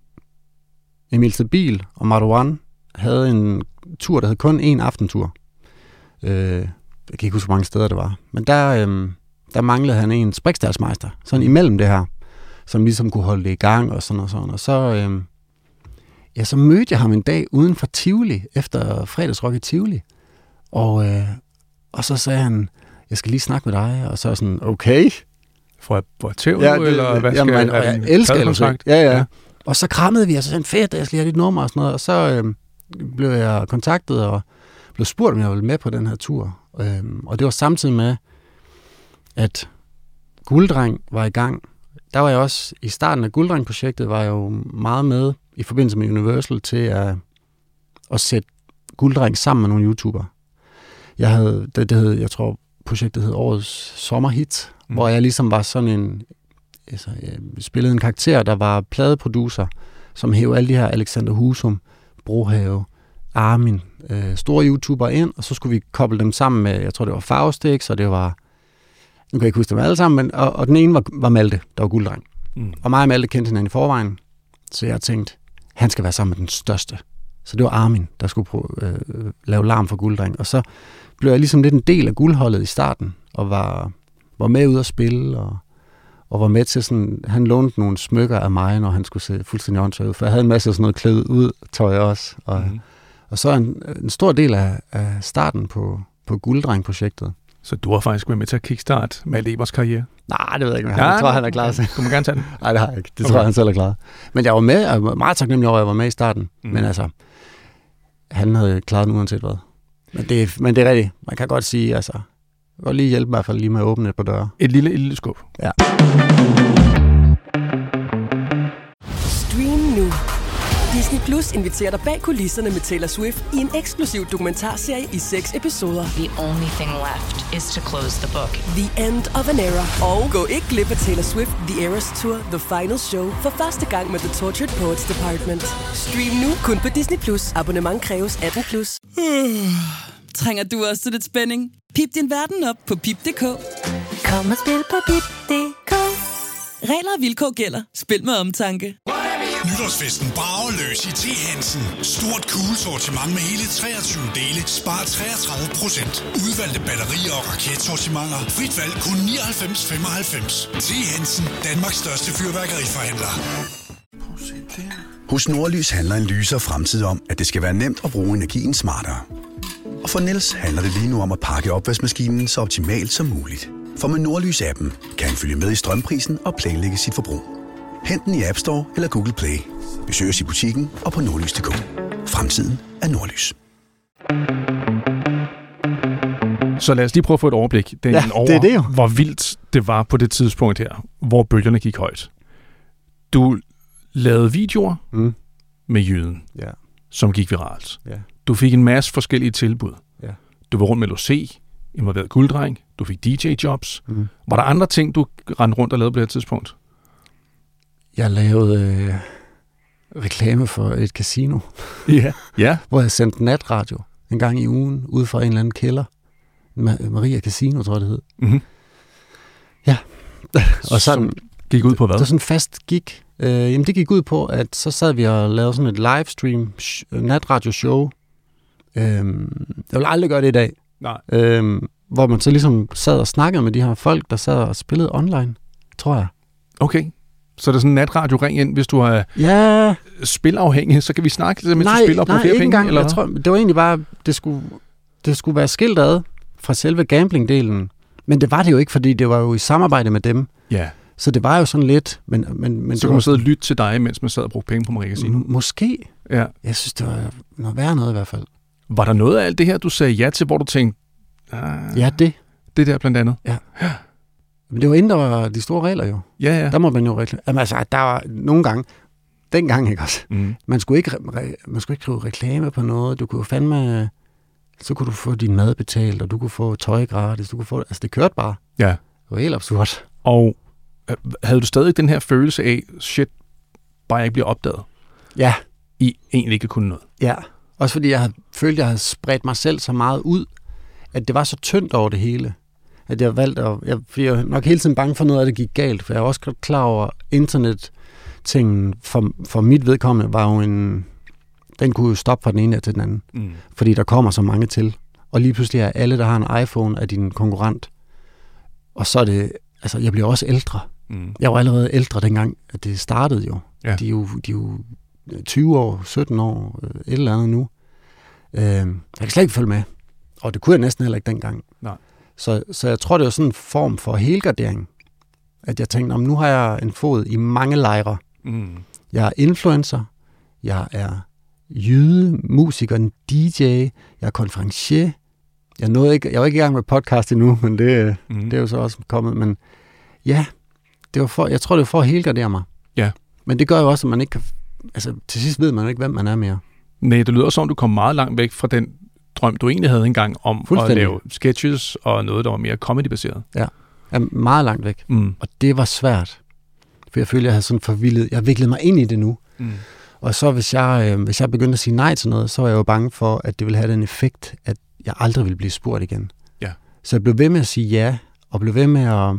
Emil Stabil og Marwan havde en tur, der hed kun én aftentur. Øh, jeg kan ikke huske, hvor mange steder det var. Men der, øh, der manglede han en sprikstærtsmeister, sådan imellem det her, som ligesom kunne holde det i gang og sådan og sådan. Og så, øh, ja, så mødte jeg ham en dag uden for Tivoli, efter fredagsrock i Tivoli. Og, øh, og så sagde han, jeg skal lige snakke med dig. Og så er sådan, okay. For at, for at tæve, ja, det, eller hvad skal jamen, jeg? Og jeg elsker det. Ja, ja, ja. Og så krammede vi, og så sagde han, fedt, jeg skal lige have dit nummer og sådan noget. Og så øh, blev jeg kontaktet og blev spurgt, om jeg ville med på den her tur. Øh, og det var samtidig med, at Gulddreng var i gang. Der var jeg også, i starten af Gulddreng-projektet, var jeg jo meget med i forbindelse med Universal til at, at sætte Gulddreng sammen med nogle YouTubere. Jeg havde, det, det hed, jeg tror, projektet hed Årets Sommerhit, mm. hvor jeg ligesom var sådan en, altså, jeg spillede en karakter, der var pladeproducer, som hævde alle de her Alexander Husum, Brohave, Armin, øh, store YouTubere ind, og så skulle vi koble dem sammen med, jeg tror det var Faustix, og det var, nu kan jeg ikke huske dem alle sammen, men, og, og den ene var, var Malte, der var Gulddreng. Mm. Og mig og Malte kendte hinanden i forvejen, så jeg tænkte, han skal være sammen med den største. Så det var Armin, der skulle prøve, øh, lave larm for Gulddreng. Og så blev jeg ligesom lidt en del af guldholdet i starten, og var, var med ud at spille, og, og var med til sådan, han lånte nogle smykker af mig, når han skulle se fuldstændig åndssvagt ud, for jeg havde en masse af sådan noget klædet ud tøj også. Og, mm. og så en, en stor del af, af starten på, på Gulddreng-projektet. Så du har faktisk været med til at kickstart Malte Eberts karriere? Nej, det ved jeg ikke, men ja, jeg tror, han er klar til. Du må gerne tage den. Nej, det har jeg ikke. Det okay. tror jeg, han selv er klar. Men jeg var med, jeg var meget taknemmelig over, at jeg var med i starten. Mm. Men altså, han havde klaret den uanset hvad. Men det, er, men det er rigtigt. Man kan godt sige, altså, jeg kan godt lige hjælpe i hvert fald lige med at åbne et par døre. Et lille, et lille skub. Ja. Stream nu. Disney Plus inviterer dig bag kulisserne med Taylor Swift i en eksklusiv dokumentarserie i seks episoder. The only thing left is to close the book. The End of an Era. Og gå ikke glip af Taylor Swift The Eras Tour The Final Show for første gang med The Tortured Poets Department. Stream nu kun på Disney Plus. Abonnement kræves atten plus. Trænger du også til lidt spænding? Pip din verden op på pip punktum d k. Kom og spil på pip punktum d k. Regler og vilkår gælder. Spil med omtanke. Nytårsfesten brager løs i T. Hansen. Stort kuglesortiment med hele treogtyve dele. Spar treogtredive procent. Udvalgte batterier og raketsortimenter. Frit valg kun nioghalvfems komma femoghalvfems. T. Hansen, Danmarks største fyrværkeriforhandler. Hos Nordlys handler en lyser fremtid om, at det skal være nemt at bruge energien smartere. Og for Niels handler det lige nu om at pakke opvaskemaskinen så optimalt som muligt. For med Nordlys-appen kan han følge med i strømprisen og planlægge sit forbrug. Hent den i App Store eller Google Play. Besøg os i butikken og på nordlys punktum d k. Fremtiden er Nordlys. Så lad os lige prøve at få et overblik den ja, over, det er det jo. hvor vildt det var på det tidspunkt her, hvor bølgerne gik højt. Du lavede videoer mm. med Jyden, ja. som gik viralt. Ja. Du fik en masse forskellige tilbud. Ja. Du var rundt med L O C, involveret Gulddreng, du fik D J-jobs. Mm. Var der andre ting, du rendte rundt og lavede på det her tidspunkt? Jeg lavede øh, reklame for et casino, ja. Ja. hvor jeg sendte natradio en gang i ugen, ud fra en eller anden kælder. Ma- Maria Casino, tror jeg, det hed. Mm-hmm. Ja. Og sådan, gik ud på hvad? Det var sådan fast gik. Øh, jamen, det gik ud på, at så sad vi og lavede sådan et livestream, sh- natradio-show. Øh, jeg vil aldrig gøre det i dag. Nej. Øh, hvor man så ligesom sad og snakkede med de her folk, der sad og spillede online, tror jeg. Okay. Så er der sådan en natradio ring ind, hvis du er ja. spilafhængig, så kan vi snakke, mens nej, du spiller og bruger flere penge? Engang, eller jeg tror, det var egentlig bare, det skulle, det skulle være skilt ad fra selve gambling-delen. Men det var det jo ikke, fordi det var jo i samarbejde med dem. Ja. Så det var jo sådan lidt... Men, men, men så kunne man sidde og lytte til dig, mens man sad og brugte penge på Maria Casino? M- måske. Ja. Jeg synes, det var noget værre noget i hvert fald. Var der noget af alt det her, du sagde ja til, hvor du tænkte... Ah, ja, det. Det der blandt andet? Ja. Men det var inden, der var de store regler jo. Ja, ja. Der må man jo reklamere. Jamen altså, der var nogle gange... Dengang, ikke også? Mm. Man skulle ikke, re- man skulle ikke skrive reklame på noget. Du kunne fandme... Så kunne du få din mad betalt, og du kunne få tøj gratis. Du kunne få... Altså, det kørte bare. Ja. Det var helt absurd. Og havde du stadig den her følelse af, shit, bare jeg ikke bliver opdaget? Ja. I egentlig ikke kunne noget? Ja. Også fordi jeg havde følt, at jeg havde spredt mig selv så meget ud, at det var så tyndt over det hele, at jeg valgte at... Jeg, fordi jeg var nok hele tiden bange for noget, at det gik galt, for jeg var også klar over, at internet-tingen for, for mit vedkommende var jo en... Den kunne jo stoppe fra den ene til den anden, mm. fordi der kommer så mange til. Og lige pludselig er alle, der har en iPhone, er din konkurrent. Og så er det... Altså, jeg bliver også ældre. Mm. Jeg var allerede ældre dengang, at det startede jo. Ja. De, er jo de er jo tyve år, sytten år, et eller andet nu. Øh, jeg kan slet ikke følge med. Og det kunne jeg næsten heller ikke dengang. Nej. Så, så jeg tror, det var sådan en form for helgardering. At jeg tænkte, nu har jeg en fod i mange lejre. Mm. Jeg er influencer. Jeg er jyde, musiker, D J. Jeg er konferencier. Jeg, nåede ikke, jeg var ikke i gang med podcast endnu, men det, mm. det er jo så også kommet. Men ja, det var for, jeg tror, det var for at helgardere mig. Ja. Men det gør jo også, at man ikke kan... Altså, til sidst ved man ikke, hvem man er mere. Nej, det lyder som, du kom meget langt væk fra den drøm, du egentlig havde engang om at lave sketches og noget, der var mere comedy-baseret. Ja, jeg er meget langt væk. Mm. Og det var svært. For jeg følte, jeg havde sådan forvildet... Jeg viklede mig ind i det nu. Mm. Og så hvis jeg, øh, hvis jeg begyndte at sige nej til noget, så var jeg jo bange for, at det ville have den effekt, at jeg aldrig ville blive spurgt igen. Ja. Så jeg blev ved med at sige ja, og blev ved med at,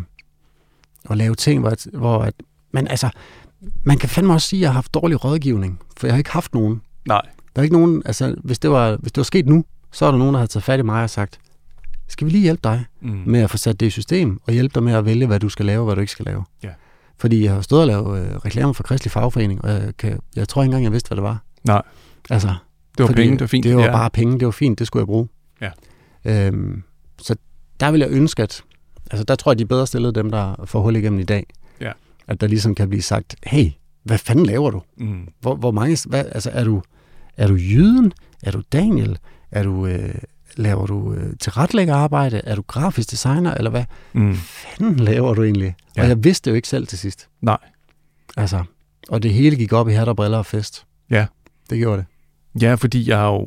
at lave ting, hvor... hvor at, men altså, man kan fandme også sige, at jeg har haft dårlig rådgivning, for jeg har ikke haft nogen. Nej. Der er ikke nogen... Altså, hvis det var, hvis det var sket nu, så er der nogen, der har taget fat i mig og sagt, skal vi lige hjælpe dig mm. med at få sat det i system, og hjælpe dig med at vælge, hvad du skal lave, og hvad du ikke skal lave. Ja. Fordi jeg har stået og lavet øh, reklamer for Kristelig Fagforening, og jeg, kan, jeg tror ikke engang, jeg vidste, hvad det var. Nej. Altså, det var fordi, penge, det var fint. Det var ja. bare penge, det var fint, det skulle jeg bruge. Ja. Øhm, så der vil jeg ønske, at... Altså, der tror jeg, de er bedre stillet, dem, der får hul igennem i dag. Ja. At der ligesom kan blive sagt, hey, hvad fanden laver du? Mm. Hvor, hvor mange... Hvad, altså, er du, er du Jyden? Er du Daniel? Er du... Øh, laver du øh, tilrettelæggerarbejde? Er du grafisk designer? Eller hvad mm. fanden laver du egentlig? Ja. Og jeg vidste det jo ikke selv til sidst. Nej. Altså, og det hele gik op i hat og briller og fest. Ja. Det gjorde det. Ja, fordi jeg har jo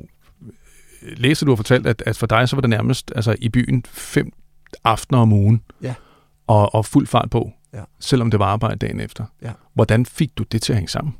læst, at du har fortalt, at, at for dig så var det nærmest altså, i byen fem aftener om ugen. Ja. Og, og fuld fart på, ja. Selvom det var arbejde dagen efter. Ja. Hvordan fik du det til at hænge sammen?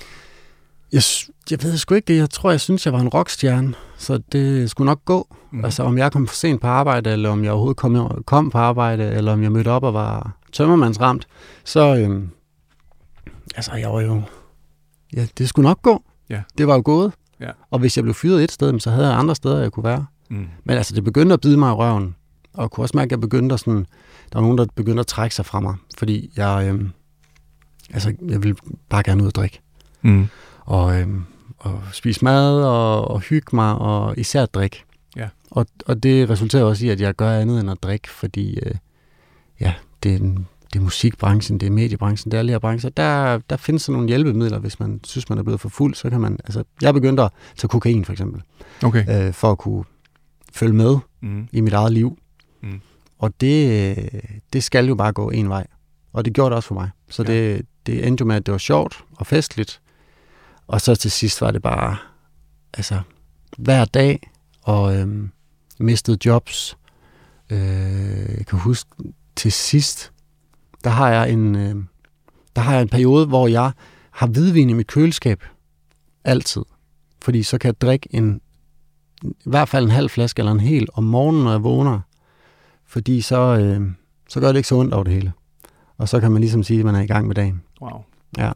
Jeg, jeg ved sgu ikke. Jeg tror, jeg synes, jeg var en rockstjerne, så det skulle nok gå. Mm. Altså, om jeg kom for sent på arbejde, eller om jeg overhovedet kom, kom på arbejde, eller om jeg mødte op og var tømmermandsramt, så øhm, altså, jeg var jo... Ja, det skulle nok gå. Ja. Det var jo gået. Ja. Og hvis jeg blev fyret et sted, så havde jeg andre steder, jeg kunne være. Mm. Men altså, det begyndte at bide mig i røven. Og jeg kunne også mærke, at jeg begyndte at sådan... Der var nogen, der begyndte at trække sig fra mig, fordi jeg... Øhm, altså, jeg ville bare gerne ud og drikke. Mm. Og, øhm, og spise mad og, og hygge mig, og især drikke. Ja. Og, og det resulterer også i, at jeg gør andet end at drikke, fordi øh, ja, det er, det er musikbranchen, det er mediebranchen, det er alle de her brancher. Der, der findes sådan nogle hjælpemidler, hvis man synes, man er blevet for fuld, så kan man... Altså, jeg begyndte at tage kokain, for eksempel, okay. øh, for at kunne følge med mm. i mit eget liv. Mm. Og det, det skal jo bare gå en vej. Og det gjorde det også for mig. Så ja. det, det endte jo med, at det var sjovt og festligt. Og så til sidst var det bare, altså, hver dag, og øhm, mistede jobs. Øh, jeg kan huske, til sidst, der har jeg en, øh, der har jeg en periode, hvor jeg har hvidvin i mit køleskab. Altid. Fordi så kan jeg drikke en, i hvert fald en halv flaske eller en hel om morgenen, når jeg vågner. Fordi så, øh, så gør det ikke så ondt over det hele. Og så kan man ligesom sige, at man er i gang med dagen. Wow. Ja.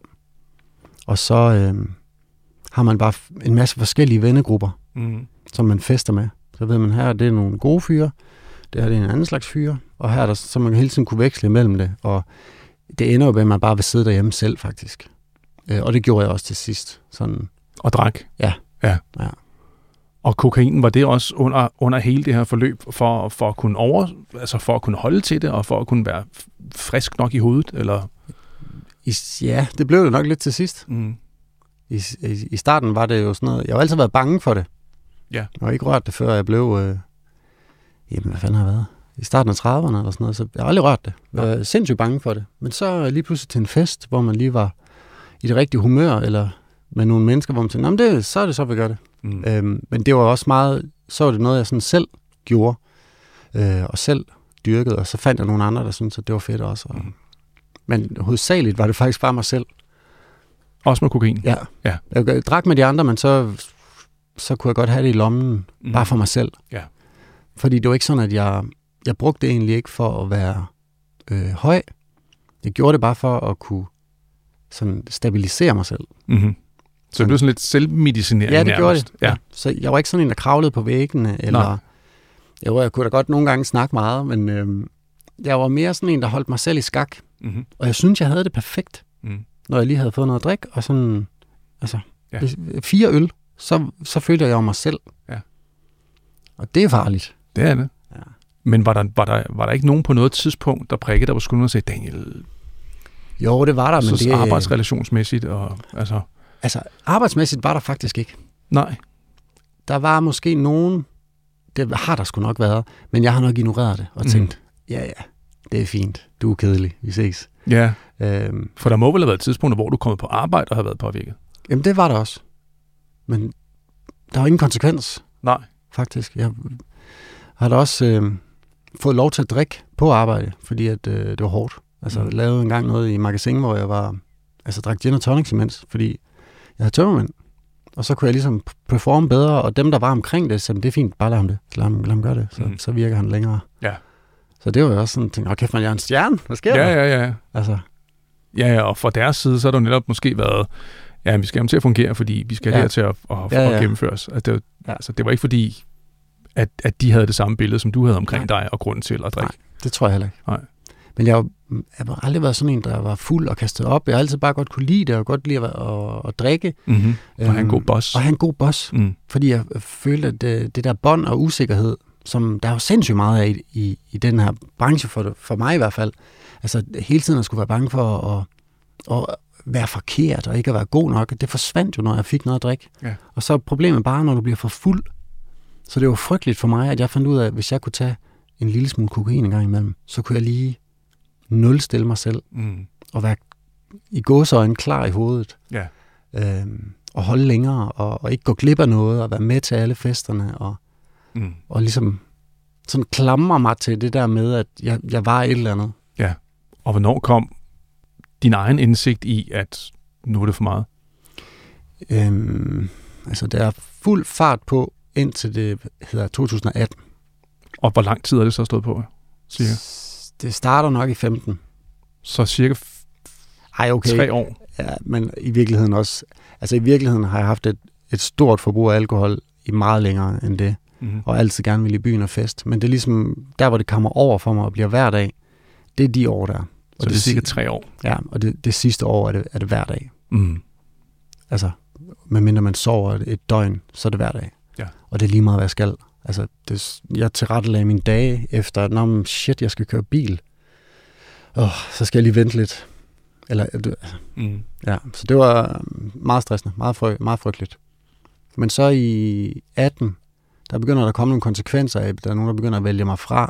Og så øh, har man bare en masse forskellige vennegrupper, mm. som man fester med. Så ved man, her det er nogle gode fyre, det her det er en anden slags fyre, og her er der, så man kan hele tiden kunne veksle imellem det. Og det ender jo med, at man bare vil sidde derhjemme selv, faktisk. Øh, og det gjorde jeg også til sidst. Sådan. Og drak? Ja. Ja. Ja. Og kokainen, var det også under, under hele det her forløb for, for, at kunne over, altså for at kunne holde til det, og for at kunne være frisk nok i hovedet? Eller? I, ja, det blev det nok lidt til sidst. Mm. I, i, I starten var det jo sådan noget, jeg har altid været bange for det. Ja. Jeg har ikke rørt det, før jeg blev, øh, jamen hvad fanden har jeg været? I starten af trediverne eller sådan noget, så jeg har aldrig rørt det. Jeg var sindssygt bange for det. Men så lige pludselig til en fest, hvor man lige var i det rigtige humør, eller med nogle mennesker, hvor man tænkte, jamen det, så er det så, vi gør det. Mm. Øhm, men det var også meget, så var det noget, jeg sådan selv gjorde, øh, og selv dyrkede, og så fandt jeg nogle andre, der syntes, at det var fedt også. Og, mm. Men hovedsageligt var det faktisk bare mig selv. Også med kokain? Ja. ja. Jeg, jeg drak med de andre, men så, så kunne jeg godt have det i lommen, mm. bare for mig selv. Ja. Fordi det var ikke sådan, at jeg, jeg brugte det egentlig ikke for at være øh, høj. Jeg gjorde det bare for at kunne sådan stabilisere mig selv. Mm-hmm. Så det blev sådan lidt selvmedicinering. Ja, det gjorde det. Ja. Ja. Så jeg var ikke sådan en, der kravlede på væggene, eller jeg, jeg kunne da godt nogle gange snakke meget, men øh, jeg var mere sådan en, der holdt mig selv i skak. Mm-hmm. Og jeg synes, jeg havde det perfekt, mm. når jeg lige havde fået noget at drikke, og sådan, altså, ja. fire øl, så, så følte jeg jo mig selv. Ja. Og det er farligt. Det er det. Ja. Men var der, var, der, var der ikke nogen på noget tidspunkt, der prikkede dig på skulderen og sagde, Daniel, jo, det var der, men så det arbejdsrelationsmæssigt og altså... Altså, arbejdsmæssigt var der faktisk ikke. Nej. Der var måske nogen, det har der sgu nok været, men jeg har nok ignoreret det og tænkt, mm. ja, ja, det er fint, du er kedelig, vi ses. Ja, øhm, for der må vel have været tidspunkter, hvor du kom på arbejde og har været påvirket? Jamen, det var der også. Men der var ingen konsekvens. Nej. Faktisk. Jeg har da også øh, fået lov til at drikke på arbejde, fordi at, øh, det var hårdt. Altså, mm. jeg lavede engang noget i magasin, hvor jeg var, altså drak gin og tonics imens, fordi jeg havde tømmermænd. Og så kunne jeg ligesom performe bedre, og dem, der var omkring det, sagde, det er fint, bare lad ham det. Lad ham, lad ham gøre det, så, mm. så virker han længere. Ja. Så det var jo også sådan, tænkte, åh kæft, man, jeg er en stjerne. Hvad sker ja, der? Ja, ja, ja. Altså. Ja, ja, og fra deres side, så har det jo netop måske været, ja, vi skal have til at fungere, fordi vi skal ja. her til at, at, ja, ja. at gennemføres. Altså, det, var, ja. altså, det var ikke fordi, at, at de havde det samme billede, som du havde omkring Nej. dig, og grunden til at drikke. Nej, det tror jeg heller ikke. Nej. Men jeg, jeg har aldrig været sådan en, der var fuld og kastet op. Jeg har altid bare godt kunne lide det, og godt lide at, at, at drikke. Mm-hmm. Og have en god boss. Og have en god boss. Mm. Fordi jeg følte, at det, det der bånd og usikkerhed, som der er jo sindssygt meget af i, i, i den her branche, for, for mig i hvert fald. Altså hele tiden at skulle være bange for at, at være forkert og ikke at være god nok. Det forsvandt jo, når jeg fik noget at drikke. Ja. Og så er problemet bare, når du bliver for fuld. Så det var frygteligt for mig, at jeg fandt ud af, at hvis jeg kunne tage en lille smule kokain en gang imellem, så kunne jeg lige nulstille mig selv, mm. og være i gåseøjne klar i hovedet, ja. øhm, og holde længere, og, og ikke gå glip af noget, og være med til alle festerne, og, mm. og ligesom sådan klamre mig til det der med, at jeg, jeg var et eller andet. Ja, og hvornår kom din egen indsigt i, at nu er det for meget? Øhm, altså, der er fuld fart på, indtil det hedder to tusind og atten. Og hvor lang tid er det så stået på, cirka? Det starter nok i femten. Så cirka f- Ej, okay. tre år? Ja, men i virkeligheden også. Altså i virkeligheden har jeg haft et, et stort forbrug af alkohol i meget længere end det. Mm-hmm. Og altid gerne ville i byen og fest. Men det er ligesom, der hvor det kommer over for mig og bliver hver dag, det er de år der. Og så det, det er cirka tre år? Ja, og det, det sidste år er det, er det hver dag. Mm. Altså, medmindre man sover et døgn, så er det hver dag. Ja. Og det er lige meget, hvad jeg skal. Altså, det, jeg tilrettelagde mine dage efter, at når shit, jeg skal køre bil. Åh, så skal jeg lige vente lidt. Eller, mm. ja, så det var meget stressende, meget, fry, meget frygteligt. Men så i atten, Der begynder der at komme nogle konsekvenser af, der er nogen, der begynder at vælge mig fra.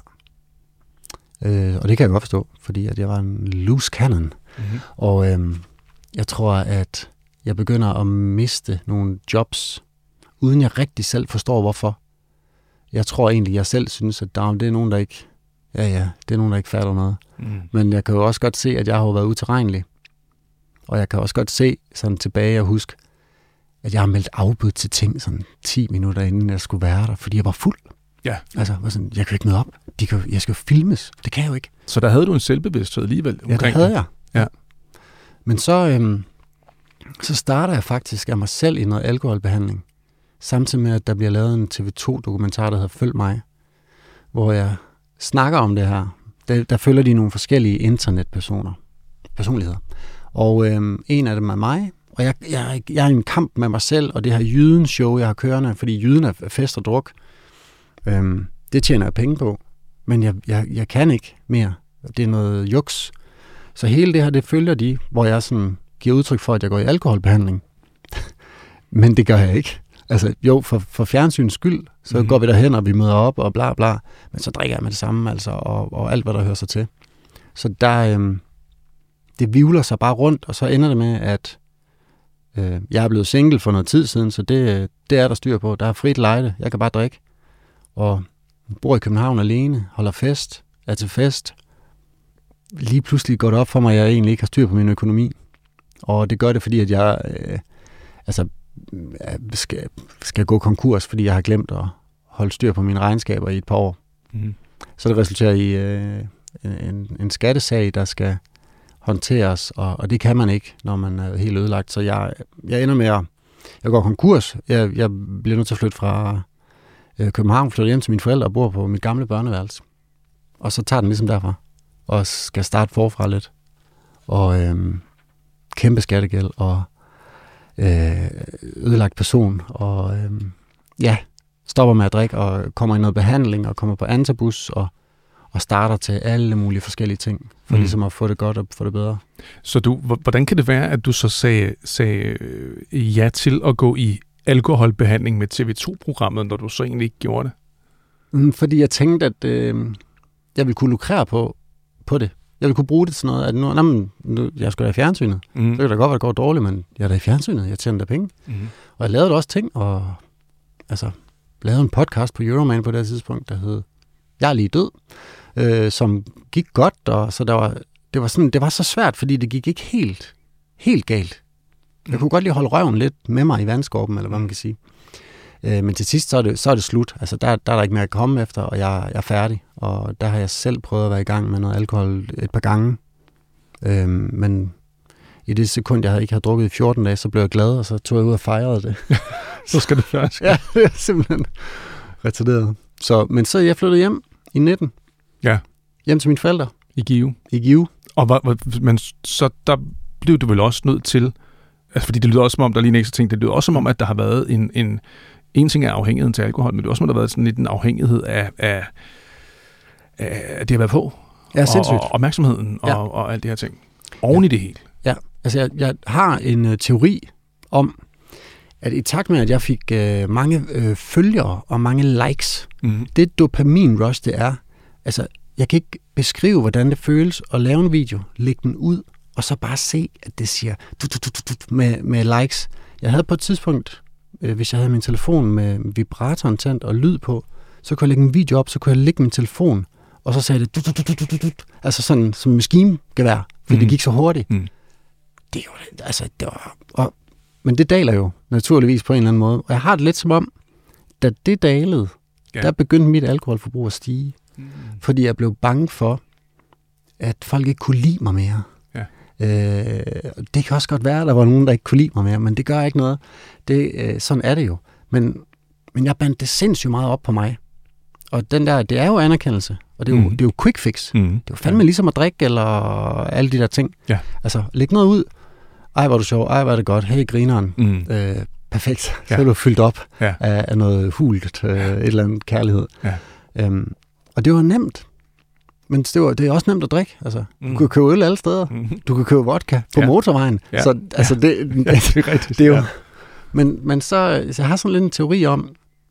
Øh, og det kan jeg godt forstå, fordi at jeg var en loose cannon. Mm-hmm. Og øh, jeg tror, at jeg begynder at miste nogle jobs, uden jeg rigtig selv forstår, hvorfor. Jeg tror egentlig, jeg selv synes, at der, det er nogen, der ikke... Ja, ja, det er nogen, der ikke fatter noget. Mm. Men jeg kan jo også godt se, at jeg har været utilregnelig. Og jeg kan også godt se sådan tilbage og huske, at jeg har meldt afbud til ting sådan ti minutter inden jeg skulle være der, fordi jeg var fuld. Ja. Altså, var sådan, jeg kan ikke møde op. De kan, jeg skal jo filmes. Det kan jeg jo ikke. Så der havde du en selvbevidsthed alligevel omkring? Ja, det havde jeg. Ja. Men så, øhm, så starter jeg faktisk af mig selv i noget alkoholbehandling. Samtidig med, at der bliver lavet en T V to-dokumentar, der hedder Følg mig, hvor jeg snakker om det her. Der, der følger de nogle forskellige internetpersoner, personligheder. Og øhm, en af dem er mig, og jeg, jeg, jeg er i en kamp med mig selv, og det her Jyden show, jeg har kørende, fordi Jyden er fest og druk. Øhm, det tjener jeg penge på, men jeg, jeg, jeg kan ikke mere. Det er noget juks. Så hele det her, det følger de, hvor jeg sådan giver udtryk for, at jeg går i alkoholbehandling. Men det gør jeg ikke. Altså jo, for, for fjernsyns skyld, så mm-hmm. går vi derhen, og vi møder op, og bla bla. Men så drikker jeg med det samme, altså, og, og alt, hvad der hører sig til. Så der, øhm, det vivler sig bare rundt, og så ender det med, at øh, jeg er blevet single for noget tid siden, så det, det er der styr på. Der er frit lejde, jeg kan bare drikke. Og bor i København alene, holder fest, er til fest. Lige pludselig går det op for mig, at jeg egentlig ikke har styr på min økonomi. Og det gør det, fordi at jeg øh, altså, skal, skal gå konkurs, fordi jeg har glemt at holde styr på mine regnskaber i et par år. Mm-hmm. Så det resulterer i øh, en, en skattesag, der skal håndteres, og, og det kan man ikke, når man er helt ødelagt. Så jeg, jeg ender med at jeg går konkurs. Jeg, jeg bliver nødt til at flytte fra øh, København, flytter hjem til mine forældre og bor på mit gamle børneværelse. Og så tager den ligesom derfra, og skal starte forfra lidt. Og øh, kæmpe skattegæld, og øh, ødelagt person, og øh, ja, stopper med at drikke, og kommer i noget behandling, og kommer på antabus, og og starter til alle mulige forskellige ting, for mm. ligesom at få det godt og få det bedre. Så du, hvordan kan det være, at du så sagde, sagde ja til at gå i alkoholbehandling med T V to-programmet, når du så egentlig ikke gjorde det? Mm, fordi jeg tænkte, at øh, jeg ville kunne lukrere på, på det. Jeg ville kunne bruge det til noget, at nu, jamen, nu jeg skulle da i fjernsynet. Mm. Så kan det godt være, det går dårligt, men jeg er da i fjernsynet, jeg tjener da penge. Mm. Og jeg lavede da også ting, og altså, lavede en podcast på Euroman på det tidspunkt, der hed Jeg er lige død, øh, som gik godt, og så der var, det var sådan, det var så svært, fordi det gik ikke helt, helt galt. Jeg kunne godt lige holde røven lidt med mig i vandskorpen, eller hvad man kan sige. Øh, men til sidst, så er det, så er det slut. Altså, der, der er der ikke mere at komme efter, og jeg, jeg er færdig. Og der har jeg selv prøvet at være i gang med noget alkohol et par gange. Øh, men i det sekund, jeg ikke havde drukket i fjorten dage, så blev jeg glad, og så tog jeg ud og fejrede det. Så skal det først. Ja, det er simpelthen retarderet. Så, men så jeg flyttede hjem i nitten. Ja. Hjem til mine forældre. I Give. I Give. Og var, men så der blev du vel også nødt til, altså fordi det lyder også som om, der lige en ekstra ting, det lyder også som om, at der har været en, en, en ting af afhængigheden til alkohol, men det er også som om, der har været sådan lidt en afhængighed af, af, af det at være på. Ja, sindssygt. Og, og opmærksomheden og, ja. og, og alt det her ting. Oven ja. i det hele. Ja, altså jeg, jeg har en uh, teori om, at i takt med, at jeg fik øh, mange øh, følgere og mange likes, mm. det dopamin-rush, det er, altså, jeg kan ikke beskrive, hvordan det føles at lave en video, lægge den ud, og så bare se, at det siger du, du, du, du, med, med likes. Jeg havde på et tidspunkt, øh, hvis jeg havde min telefon med vibratoren tændt og lyd på, så kunne jeg lægge en video op, så kunne jeg lægge min telefon, og så sagde det du, du, du, du, du, du, altså sådan som en maskingevær, fordi mm. det gik så hurtigt. Mm. Det er jo, altså, det var... Og, men det daler jo naturligvis på en eller anden måde. Og jeg har det lidt som om, da det dalede, ja. der begyndte mit alkoholforbrug at stige. Mm. Fordi jeg blev bange for, at folk ikke kunne lide mig mere. Ja. Øh, det kan også godt være, at der var nogen, der ikke kunne lide mig mere, men det gør ikke noget. Det, øh, sådan er det jo. Men, men jeg bandt det sindssygt meget op på mig. Og den der, det er jo anerkendelse. Og det er jo, mm. det er jo quick fix. Mm. Det er jo fandme ja. ligesom at drikke, eller alle de der ting. Ja. Altså, læg noget ud. Ej, hvor er du sjov. Ej, hvor er det godt. Hey, grineren. Mm. Øh, perfekt. Så ja. er du fyldt op ja. af, af noget hult, øh, et eller andet kærlighed. Ja. Øhm, og det var nemt. Men det, var, det er også nemt at drikke. Altså, mm. Du kan købe øl alle steder. Mm. Du kan købe vodka på ja. motorvejen. Ja. Så altså, det, ja, det er rigtigt. Det er jo, ja. men, men så, så jeg har sådan lidt en teori om,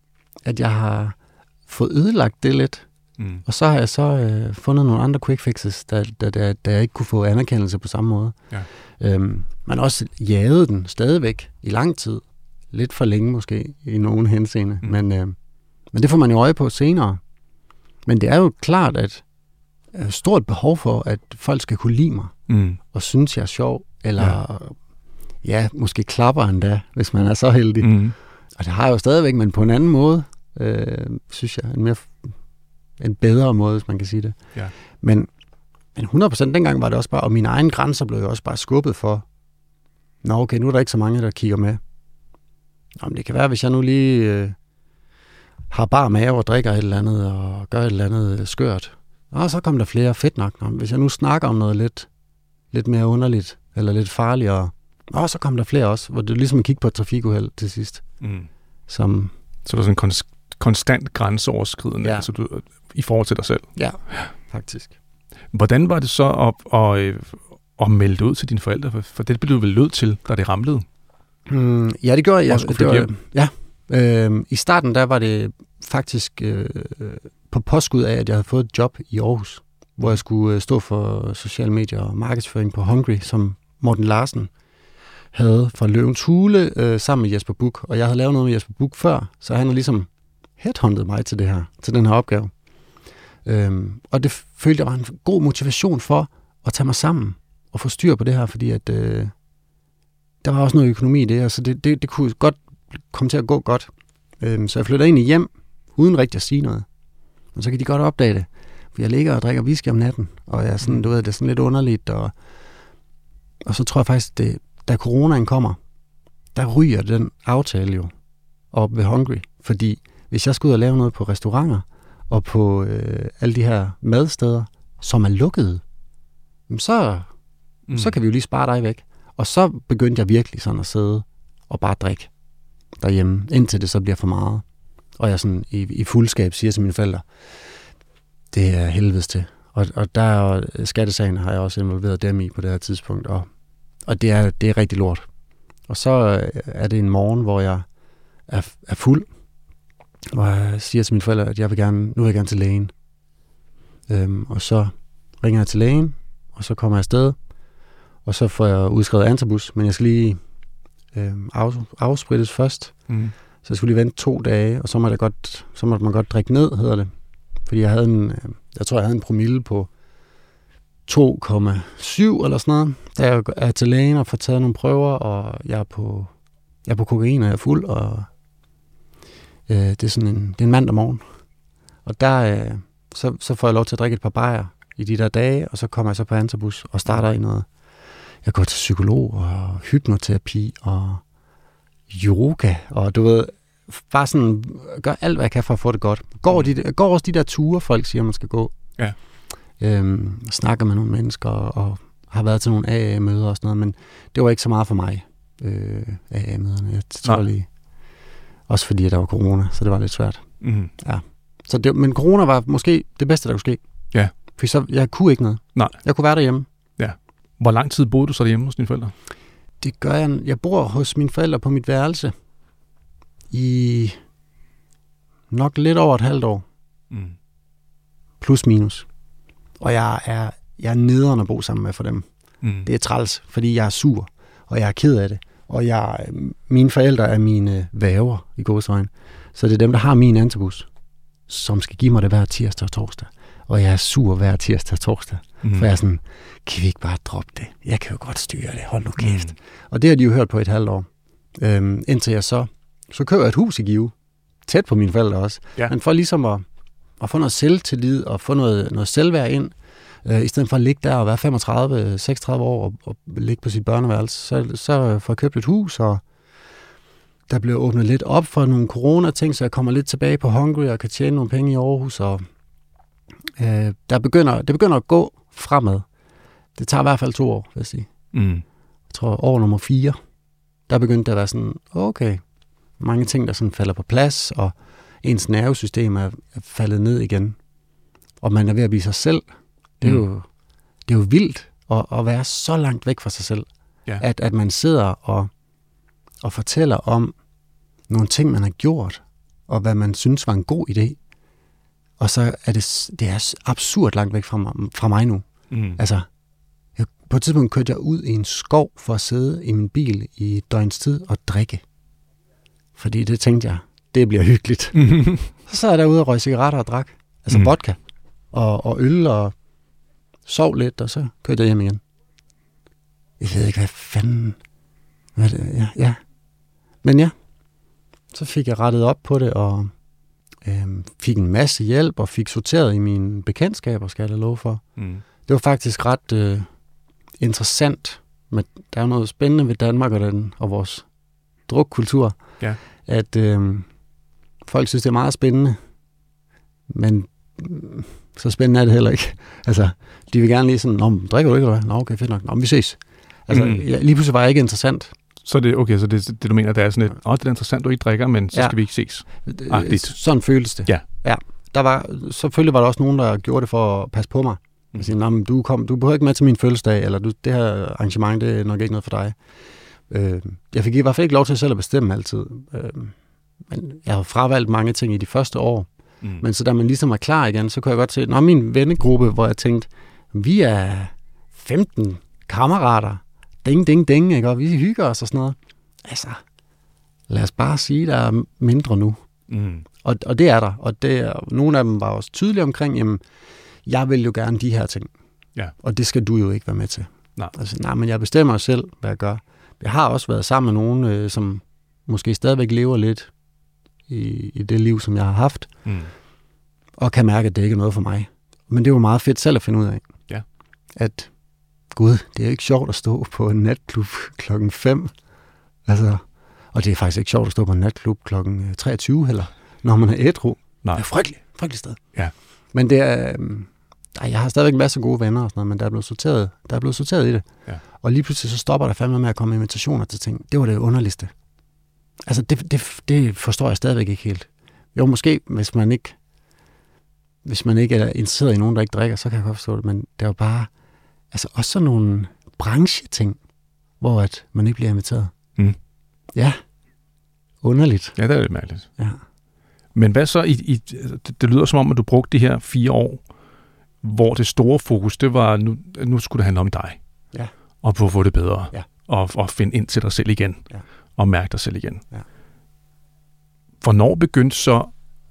at jeg har fået ødelagt det lidt. Mm. Og så har jeg så øh, fundet nogle andre quick fixes, der, der, der, der jeg ikke kunne få anerkendelse på samme måde. Ja. Øhm, man også jagede den stadigvæk i lang tid. Lidt for længe måske, i nogen henseende. Mm. Men, øh, men det får man jo øje på senere. Men det er jo klart, at jeg har stort behov for, at folk skal kunne lide mig. Mm. Og synes, jeg er sjov. Eller ja, ja måske klapper endda, hvis man er så heldig. Mm. Og det har jeg jo stadigvæk, men på en anden måde, øh, synes jeg, en mere... en bedre måde, hvis man kan sige det. Ja. Men, men hundrede procent dengang var det også bare, og mine egne grænser blev jo også bare skubbet for, nå okay, nu er der ikke så mange, der kigger med. Nå, men det kan være, hvis jeg nu lige øh, har bare mave og drikker et eller andet, og gør et eller andet skørt. Og så kom der flere, fedt nok. Nå, hvis jeg nu snakker om noget lidt, lidt mere underligt, eller lidt farligere, og så kom der flere også, hvor det er ligesom at kigge på et trafikuheld til sidst. Mm. Som, så der er sådan en konst- konstant grænseoverskridende, ja. Altså du, i forhold til dig selv. Ja, faktisk. Hvordan var det så at, at, at melde det ud til dine forældre? For det blev du vel nødt til, da det ramlede? Mm, ja, det gjorde jeg. Det var, ja. Øh, I starten der var det faktisk øh, på påskud af, at jeg havde fået et job i Aarhus, hvor jeg skulle stå for sociale medier og markedsføring på Hungry, som Morten Larsen havde fra Løvens Hule øh, sammen med Jesper Buch. Og jeg havde lavet noget med Jesper Buch før, så han havde ligesom headhunted mig til det her, til den her opgave. Øhm, og det følte jeg var en god motivation for at tage mig sammen og få styr på det her, fordi at øh, der var også noget økonomi i det, og så det, det, det kunne godt komme til at gå godt. Øhm, så jeg flyttede egentlig hjem, uden rigtig at sige noget. Og så kan de godt opdage det, for jeg ligger og drikker whisky om natten, og jeg er sådan, du ved, det er sådan lidt underligt, og, og så tror jeg faktisk, det, da coronaen kommer, der ryger den aftale jo op ved Hungry, fordi hvis jeg skal ud og lave noget på restauranter, og på øh, alle de her madsteder, som er lukkede, så, mm. så kan vi jo lige spare dig væk. Og så begyndte jeg virkelig sådan at sidde og bare drikke derhjemme, indtil det så bliver for meget. Og jeg sådan i, i fuldskab siger til mine forældre, det er helvedes til. Og, og der er skattesagen har jeg også involveret dem i på det her tidspunkt, og, og det, er, det er rigtig lort. Og så er det en morgen, hvor jeg er, er fuld, hvor jeg siger til mine forældre, at jeg vil gerne, nu vil jeg gerne til lægen. Øhm, og så ringer jeg til lægen, og så kommer jeg afsted, og så får jeg udskrevet antabus, men jeg skal lige øhm, af, afsprittes først. Mm. Så jeg skulle lige vente to dage, og så måtte, jeg godt, så måtte man godt drikke ned, hedder det. Fordi jeg havde en, jeg tror, jeg havde en promille på to komma syv eller sådan noget. Da jeg er til lægen og får taget nogle prøver, og jeg er på, jeg er på kokain, og jeg er fuld, og øh, det er sådan en, det er en mandag morgen. Og der, øh, så, så får jeg lov til at drikke et par bajer i de der dage, og så kommer jeg så på antabus og starter i noget. Jeg går til psykolog og hypnoterapi og yoga, og du ved, bare sådan, gør alt, hvad jeg kan for at få det godt. Går, de, går også de der ture, folk siger, man skal gå. Ja. Øhm, snakker med nogle mennesker, og har været til nogle A A-møder og sådan noget, men det var ikke så meget for mig, øh, A A-møderne. Jeg tror lige, også fordi der var corona, så det var lidt svært. Mm. Ja. Så det, men corona var måske det bedste, der kunne ske. Ja. For så, jeg kunne ikke noget. Nej. Jeg kunne være derhjemme. Ja. Hvor lang tid boede du så derhjemme hos dine forældre? Det gør jeg. Jeg bor hos mine forældre på mit værelse i nok lidt over et halvt år. Mm. Plus minus. Og jeg er, jeg er nederen at bo sammen med for dem. Mm. Det er træls, fordi jeg er sur, og jeg er ked af det. Og jeg, mine forældre er mine væver i gåseøjne. Så det er dem, der har min antabus, som skal give mig det hver tirsdag og torsdag. Og jeg er sur hver tirsdag og torsdag. Mm. For jeg er sådan, kan vi ikke bare droppe det? Jeg kan jo godt styre det, hold nu kæft. Mm. Og det har de jo hørt på et halvt år. Øhm, indtil jeg så, så køber jeg et hus i Give. Tæt på mine forældre også. Ja. Men for ligesom at, at få noget selvtillid og få noget, noget selvværd ind, øh, i stedet for at ligge der og være femogtredive seksogtredive år og, og ligge på sit børneværelse, så, så får jeg købt et hus, og der blev åbnet lidt op for nogle corona-ting, så jeg kommer lidt tilbage på Hungry og kan tjene nogle penge i Aarhus, og øh, der begynder, det begynder at gå fremad. Det tager i hvert fald to år, vil jeg sige. Mm. Jeg tror, år nummer fire, der begyndte det at være sådan, okay, mange ting, der sådan falder på plads, og ens nervesystem er faldet ned igen. Og man er ved at blive sig selv. Det er, mm. jo, det er jo vildt at, at være så langt væk fra sig selv. Ja. At, at man sidder og, og fortæller om nogle ting, man har gjort, og hvad man synes var en god idé. Og så er det, det er absurd langt væk fra mig, fra mig nu. Mm. Altså, jeg, på et tidspunkt kørte jeg ud i en skov for at sidde i min bil i et døgns tid og drikke. Fordi det tænkte jeg, det bliver hyggeligt. Mm-hmm. Så sad jeg derude og røg cigaretter og drak. Altså mm. vodka og, og øl og sov lidt, og så kørte jeg hjem igen. Jeg ved ikke, hvad fanden... Hvad det, ja, ja. Men ja, så fik jeg rettet op på det, og øh, fik en masse hjælp, og fik sorteret i mine bekendtskaber, skal jeg da love for. Mm. Det var faktisk ret øh, interessant. Men der er noget spændende ved Danmark og, den, og vores drukkultur, ja. At øh, folk synes, det er meget spændende, men øh, så spændende er det heller ikke. Altså, de vil gerne lige sådan, nå, drikker du ikke, eller hvad? Nå, okay, fedt nok. Nå, vi ses. Altså, mm. jeg, lige pludselig var jeg ikke interessant. Så det, okay, så det, det du mener, det er sådan lidt, åh, det er interessant, du ikke drikker, men så ja. skal vi ikke ses. Ah, sådan føles det. Ja. Ja. Der var, selvfølgelig var der også nogen, der gjorde det for at passe på mig. Mm. Jeg siger, nå, men du, kom, du behøver ikke med til min fødselsdag, eller du, det her arrangement, det er nok ikke noget for dig. Øh, jeg fik i hvert fald ikke lov til selv at bestemme altid. Øh, men jeg har fravalgt mange ting i de første år. Mm. Men så da man ligesom var klar igen, så kunne jeg godt se, nå, min vennegruppe, hvor jeg tænkte, vi er femten kammerater, ding, ding, ding, ikke? Og vi hygger os og sådan noget. Altså, lad os bare sige, der er mindre nu. Mm. Og, og det er der. Og det er, nogle af dem var også tydelige omkring, jamen, jeg vil jo gerne de her ting. Ja. Og det skal du jo ikke være med til. Nej. Altså, nej, men jeg bestemmer selv, hvad jeg gør. Jeg har også været sammen med nogen, øh, som måske stadigvæk lever lidt i, i det liv, som jeg har haft. Mm. Og kan mærke, at det ikke er noget for mig. Men det var meget fedt selv at finde ud af. Ja. At gud, det er ikke sjovt at stå på en natklub klokken fem. Altså, og det er faktisk ikke sjovt at stå på en natklub klokken treogtyve heller, når man er ædru. Nej. Det er frygteligt, frygteligt sted. Ja. Men det er, øh, jeg har stadigvæk en masse gode venner og sådan noget, men der er blevet sorteret, der er blevet sorteret i det. Ja. Og lige pludselig så stopper der fandme med at komme invitationer til ting. Det var det underligste. Altså, det, det, det forstår jeg stadigvæk ikke helt. Jo, måske, hvis man ikke, hvis man ikke er interesseret i nogen, der ikke drikker, så kan jeg godt forstå det, men det er jo bare, altså også sådan nogle brancheting, hvor at man ikke bliver inviteret. Mm. Ja, underligt. Ja, det er lidt mærkeligt. Ja. Men hvad så, i, i, det, det lyder som om, at du brugte de her fire år, hvor det store fokus, det var, nu, nu skulle det handle om dig. Ja. Og på at få det bedre. Ja. Og, og finde ind til dig selv igen. Ja. Og mærke dig selv igen. Ja. Hvornår begyndte så,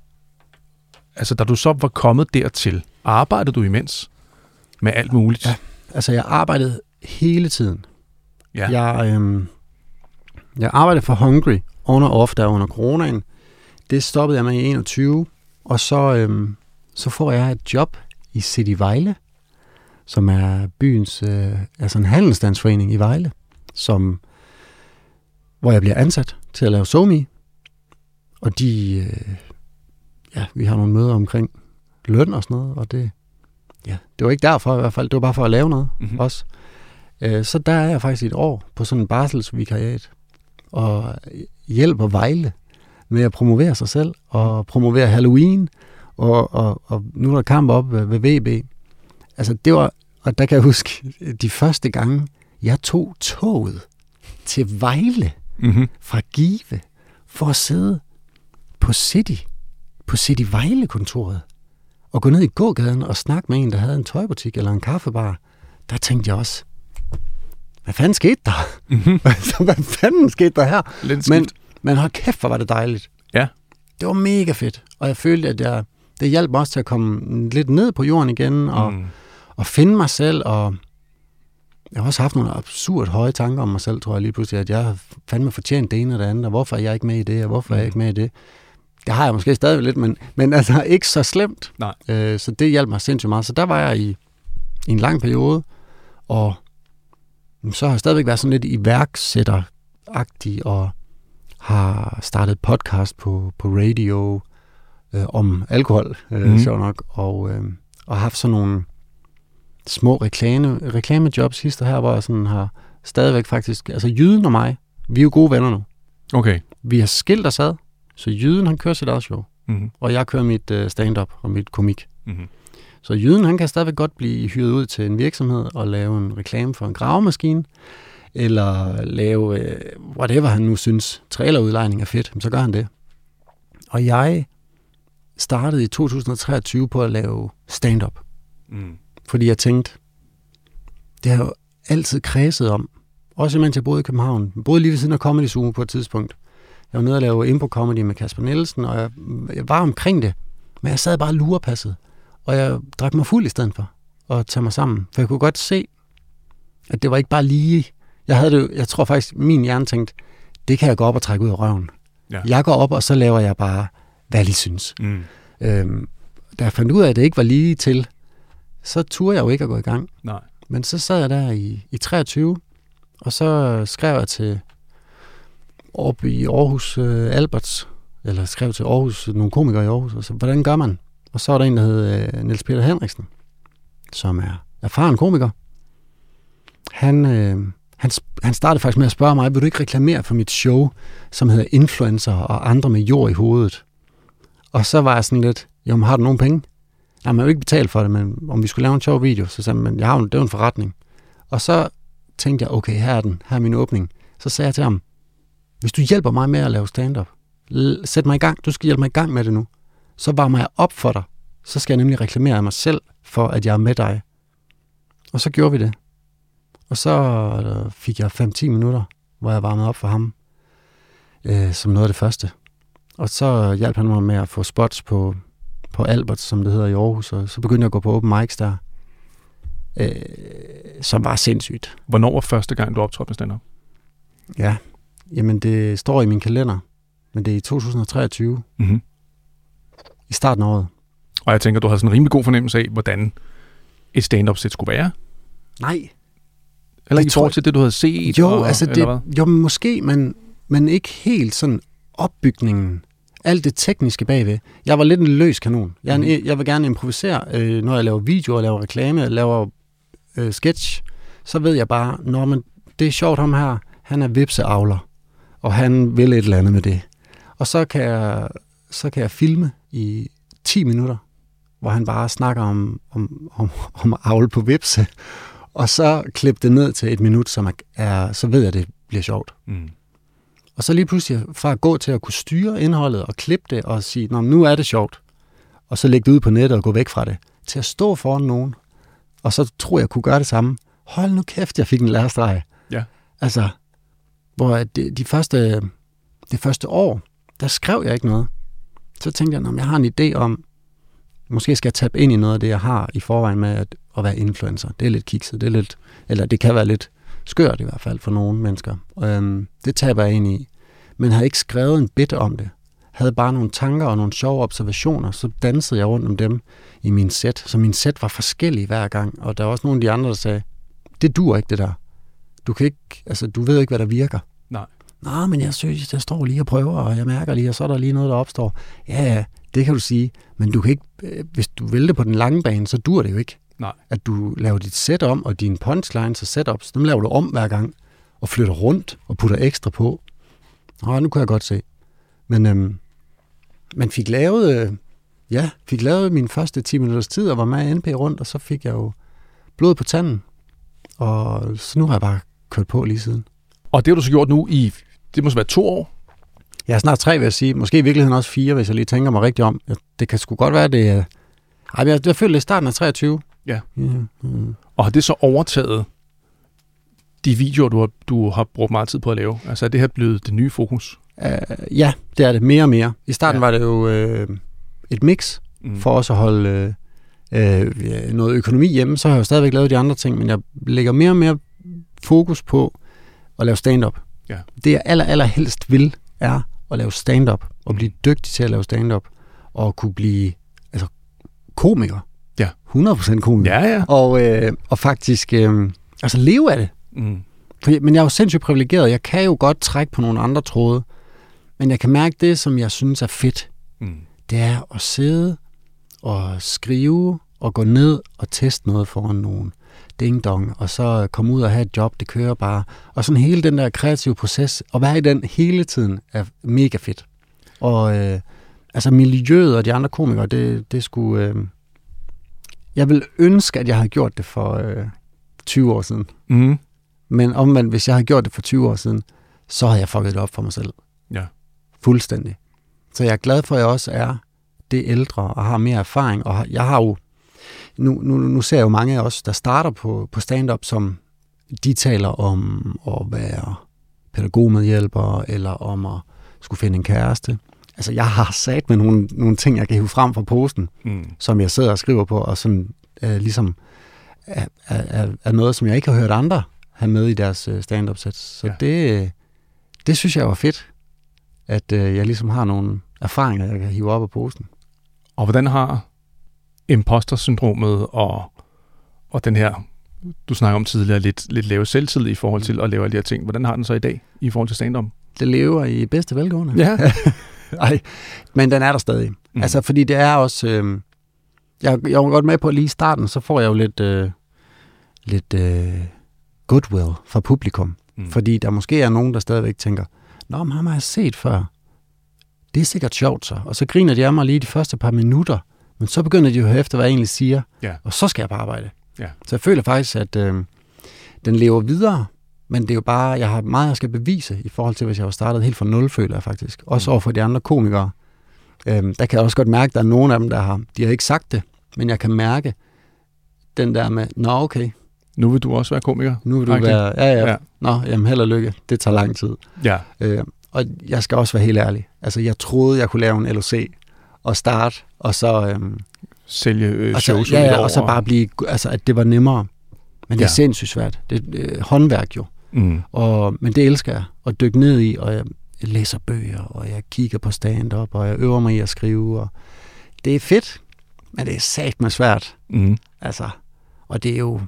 altså da du så var kommet dertil, arbejdede du imens med alt muligt? Ja, altså jeg arbejdede hele tiden. Ja. Jeg, øhm, jeg arbejdede for Hungry on og off der under coronaen. Det stoppede jeg med i enogtyve, og så, øhm, så får jeg et job i City Vejle, som er byens, øh, altså en handelsstandsforening i Vejle, som, hvor jeg bliver ansat til at lave SoMe. Og de, øh, ja, vi har nogle møder omkring løn og sådan noget, og det, ja, det var ikke derfor i hvert fald, det var bare for at lave noget mm-hmm. også. Øh, så der er jeg faktisk et år på sådan en barselsvikariat, og hjælper Vejle med at promovere sig selv, og promovere Halloween, og, og, og nu er der kamp op ved V B. Altså det var, og der kan jeg huske, de første gange, jeg tog toget til Vejle mm-hmm. fra Give, for at sidde på City, på City Vejle-kontoret, og gå ned i gågaden og snakke med en, der havde en tøjbutik eller en kaffebar. Der tænkte jeg også, hvad fanden skete der? Mm-hmm. altså, hvad fanden skete der her? Men, men hold kæft, hvor var det dejligt. Ja. Det var mega fedt, og jeg følte, at jeg, det hjalp mig også til at komme lidt ned på jorden igen, og, mm. og finde mig selv, og jeg har også haft nogle absurd høje tanker om mig selv, tror jeg lige pludselig, at jeg har fandme fortjent det ene og det andet, og hvorfor er jeg ikke med i det, og hvorfor er jeg ikke med i det? Det har jeg måske stadigvæk lidt, men, men altså ikke så slemt. Nej. Øh, så det hjalp mig sindssygt meget. Så der var jeg i, i en lang periode, og så har jeg stadigvæk været sådan lidt iværksætteragtig, og har startet podcast på, på radio øh, om alkohol, øh, mm. sjovt nok, og, øh, og haft sådan nogle små reklame, reklamejobs sidste her, hvor jeg sådan har stadigvæk faktisk, altså Jyden og mig, vi er jo gode venner nu. Okay. Vi har skilt os ad, så Jyden han kører sit eget show, mm-hmm. og jeg kører mit uh, stand-up og mit komik. Mm-hmm. Så Jyden han kan stadigvæk godt blive hyret ud til en virksomhed og lave en reklame for en gravemaskine, eller lave uh, whatever han nu synes, trailerudlejning er fedt, så gør han det. Og jeg startede i to tusind og treogtyve på at lave stand-up. Mm. Fordi jeg tænkte, det har jo altid kredset om, også mens jeg boede i København. Jeg boede lige ved siden af Comedy Zoo på et tidspunkt. Jeg var nede og lave impro-comedy med Kasper Nielsen, og jeg, jeg var omkring det. Men jeg sad bare lurepasset, og jeg drak mig fuld i stedet for at tage mig sammen. For jeg kunne godt se, at det var ikke bare lige... Jeg havde det, jeg tror faktisk, min hjerne tænkte, det kan jeg gå op og trække ud af røven. Ja. Jeg går op, og så laver jeg bare, hvad jeg lige synes. Mm. Øhm, da jeg fandt ud af, at det ikke var lige til, så turde jeg jo ikke at gå i gang. Nej. Men så sad jeg der i, i treogtyve, og så skrev jeg til op i Aarhus uh, Alberts, eller skrev til Aarhus, nogle komikere i Aarhus, og så, hvordan gør man? Og så var der en, der hed uh, Niels Peter Henriksen, som er erfaren komiker. Han, uh, han, han startede faktisk med at spørge mig, vil du ikke reklamere for mit show, som hedder Influencer og andre med jord i hovedet? Og så var jeg sådan lidt, jo, men har du nogen penge? Nej, man har jo ikke betalt for det, men om vi skulle lave en sjov video, så sagde man, jeg har jo, det er jo en forretning. Og så tænkte jeg, okay, her er den, her er min åbning. Så sagde jeg til ham, hvis du hjælper mig med at lave stand-up, sæt mig i gang, du skal hjælpe mig i gang med det nu. Så varmer jeg op for dig. Så skal jeg nemlig reklamere mig selv for, at jeg er med dig. Og så gjorde vi det. Og så fik jeg fem til ti minutter, hvor jeg varmede op for ham, øh, som noget af det første. Og så hjalp han mig med at få spots på, på Albert, som det hedder i Aarhus, og så begyndte jeg at gå på open mics der, øh, som var sindssygt. Hvornår var første gang, du optrådte med stand-up? Ja, jamen det står i min kalender, men det er i to tusind og treogtyve. Mm-hmm. I starten af året. Og jeg tænker, du har sådan en rimelig god fornemmelse af, hvordan et stand-up-sæt skulle være? Nej. Eller i forhold til det, du havde set? Jo, og, altså det, jo, måske, men, men ikke helt sådan opbygningen. Alt det tekniske bagved. Jeg var lidt en løs kanon. Jeg, mm. jeg vil gerne improvisere, øh, når jeg laver videoer, laver reklame, laver øh, sketch. Så ved jeg bare, når man, det er sjovt ham her, han er vipseavler, og han vil et eller andet med det. Og så kan jeg, så kan jeg filme i ti minutter, hvor han bare snakker om, om, om, om avl på vipse, og så klippe det ned til et minut, som er, er så ved jeg, at det bliver sjovt. Mm. Og så lige pludselig fra at gå til at kunne styre indholdet og klippe det og sige, nå, nu er det sjovt, og så lægge det ud på nettet og gå væk fra det, til at stå foran nogen, og så tror jeg, jeg kunne gøre det samme. Hold nu kæft, jeg fik en lærestreg. Ja. Altså, hvor de, de første, det første år, der skrev jeg ikke noget. Så tænkte jeg, jeg har en idé om, måske skal jeg tabe ind i noget af det, jeg har i forvejen med at, at være influencer. Det er lidt kikset, det er lidt, eller det kan være lidt skørt i hvert fald for nogle mennesker. Øhm, det taber jeg ind i. Men havde ikke skrevet en bit om det. Havde bare nogle tanker og nogle sjove observationer, så dansede jeg rundt om dem i min sæt. Så min sæt var forskellig hver gang, og der var også nogle af de andre, der sagde, det duer ikke det der. Du kan ikke, altså du ved ikke, hvad der virker. Nej. Nå, men jeg synes, jeg står lige og prøver, og jeg mærker lige, og så er der lige noget, der opstår. Ja, ja, det kan du sige, men du kan ikke, hvis du vil det på den lange bane, så dur det jo ikke. Nej. At du laver dit sæt om, og dine punchlines og setups, dem laver du om hver gang, og flytter rundt, og putter ekstra på. Nå, nu kan jeg godt se. Men øhm, man fik lavet, øh, ja, fik lavet min første ti minutters tid, og var med i N P rundt, og så fik jeg jo blod på tanden. Og så nu har jeg bare kørt på lige siden. Og det har du så gjort nu i, det må så være to år? Jeg er snart tre, vil jeg sige. Måske i virkeligheden også fire, hvis jeg lige tænker mig rigtig om. Det kan sgu godt være, det er... Ej, jeg, jeg følte det i starten af treogtyve. Ja. Mm, mm. Og har det så overtaget de videoer, du har, du har brugt meget tid på at lave? Altså er det her blevet det nye fokus? Uh, ja, det er det mere og mere. I starten ja. var det jo øh, et mix mm. for også at holde øh, noget økonomi hjemme. Så har jeg jo stadigvæk lavet de andre ting, men jeg lægger mere og mere fokus på at lave stand-up. Ja. Det jeg aller, aller helst vil, er at lave stand-up, og blive dygtig til at lave stand-up, og kunne blive altså, komiker. Ja. hundrede procent komiker. Ja, ja. Og, øh, og faktisk øh, altså leve af det. Mm. For, men jeg er jo sindssygt privilegeret. Jeg kan jo godt trække på nogle andre tråde, men jeg kan mærke det, som jeg synes er fedt. Mm. Det er at sidde og skrive og gå ned og teste noget foran nogen. Ding dong, og så komme ud og have et job, det kører bare. Og sådan hele den der kreative proces, og være i den hele tiden, er mega fedt. Og øh, altså miljøet og de andre komikere, det, det skulle... Øh, jeg vil ønske, at jeg havde gjort det for øh, tyve år siden. Mm. Men omvendt, hvis jeg havde gjort det for tyve år siden, så havde jeg fucket det op for mig selv. Ja. Fuldstændig. Så jeg er glad for, at jeg også er det ældre og har mere erfaring. Og jeg har jo, nu, nu, nu ser jeg jo mange af os, der starter på, på stand-up, som de taler om at være pædagogmedhjælper, eller om at skulle finde en kæreste. Altså, jeg har sat med nogle, nogle ting, jeg kan hive frem fra posten, mm. som jeg sidder og skriver på, og sådan øh, ligesom er, er, er noget, som jeg ikke har hørt andre have med i deres stand-up-sæt. Så ja. det, det synes jeg var fedt, at øh, jeg ligesom har nogle erfaringer, jeg kan hive op af posten. Og hvordan har imposter-syndromet og, og den her, du snakker om tidligere, lidt, lidt lave selvtid i forhold til at lave alle de her ting, hvordan har den så i dag i forhold til stand-up? Det lever i bedste velgående. Ja. Ej, men den er der stadig. Mm. Altså, fordi det er også... Øh, jeg, jeg var godt med på lige i starten, så får jeg jo lidt, øh, lidt øh, goodwill fra publikum. Mm. Fordi der måske er nogen, der stadigvæk tænker, nå, men ham har jeg set før. Det er sikkert sjovt så. Og så griner de af mig lige de første par minutter. Men så begynder de jo at høre efter, hvad jeg egentlig siger. Yeah. Og så skal jeg på arbejde. Yeah. Så jeg føler faktisk, at øh, den lever videre. Men det er jo bare, jeg har meget, jeg skal bevise i forhold til, hvis jeg var startet helt fra nul, føler jeg faktisk. Også over for de andre komikere. Øhm, der kan jeg også godt mærke, at der er nogle af dem, der har, de har ikke sagt det, men jeg kan mærke den der med, nå okay. Nu vil du også være komiker? Nu vil du okay. være, ja ja, ja. Nå, jamen held og lykke, det tager lang tid. Ja. Øh, og jeg skal også være helt ærlig. Altså, jeg troede, jeg kunne lave en L O C og starte, og så... Øhm, Sælge øh, og shows så, ja, ja, og så bare blive, altså at det var nemmere. Men det er ja. sindssygt svært. Det er øh, håndværk jo. Mm. Og, men det elsker jeg at dykke ned i, og jeg læser bøger, og jeg kigger på stand-up, og jeg øver mig i at skrive. Og det er fedt, men det er satme svært. Mm. Altså, og det er jo...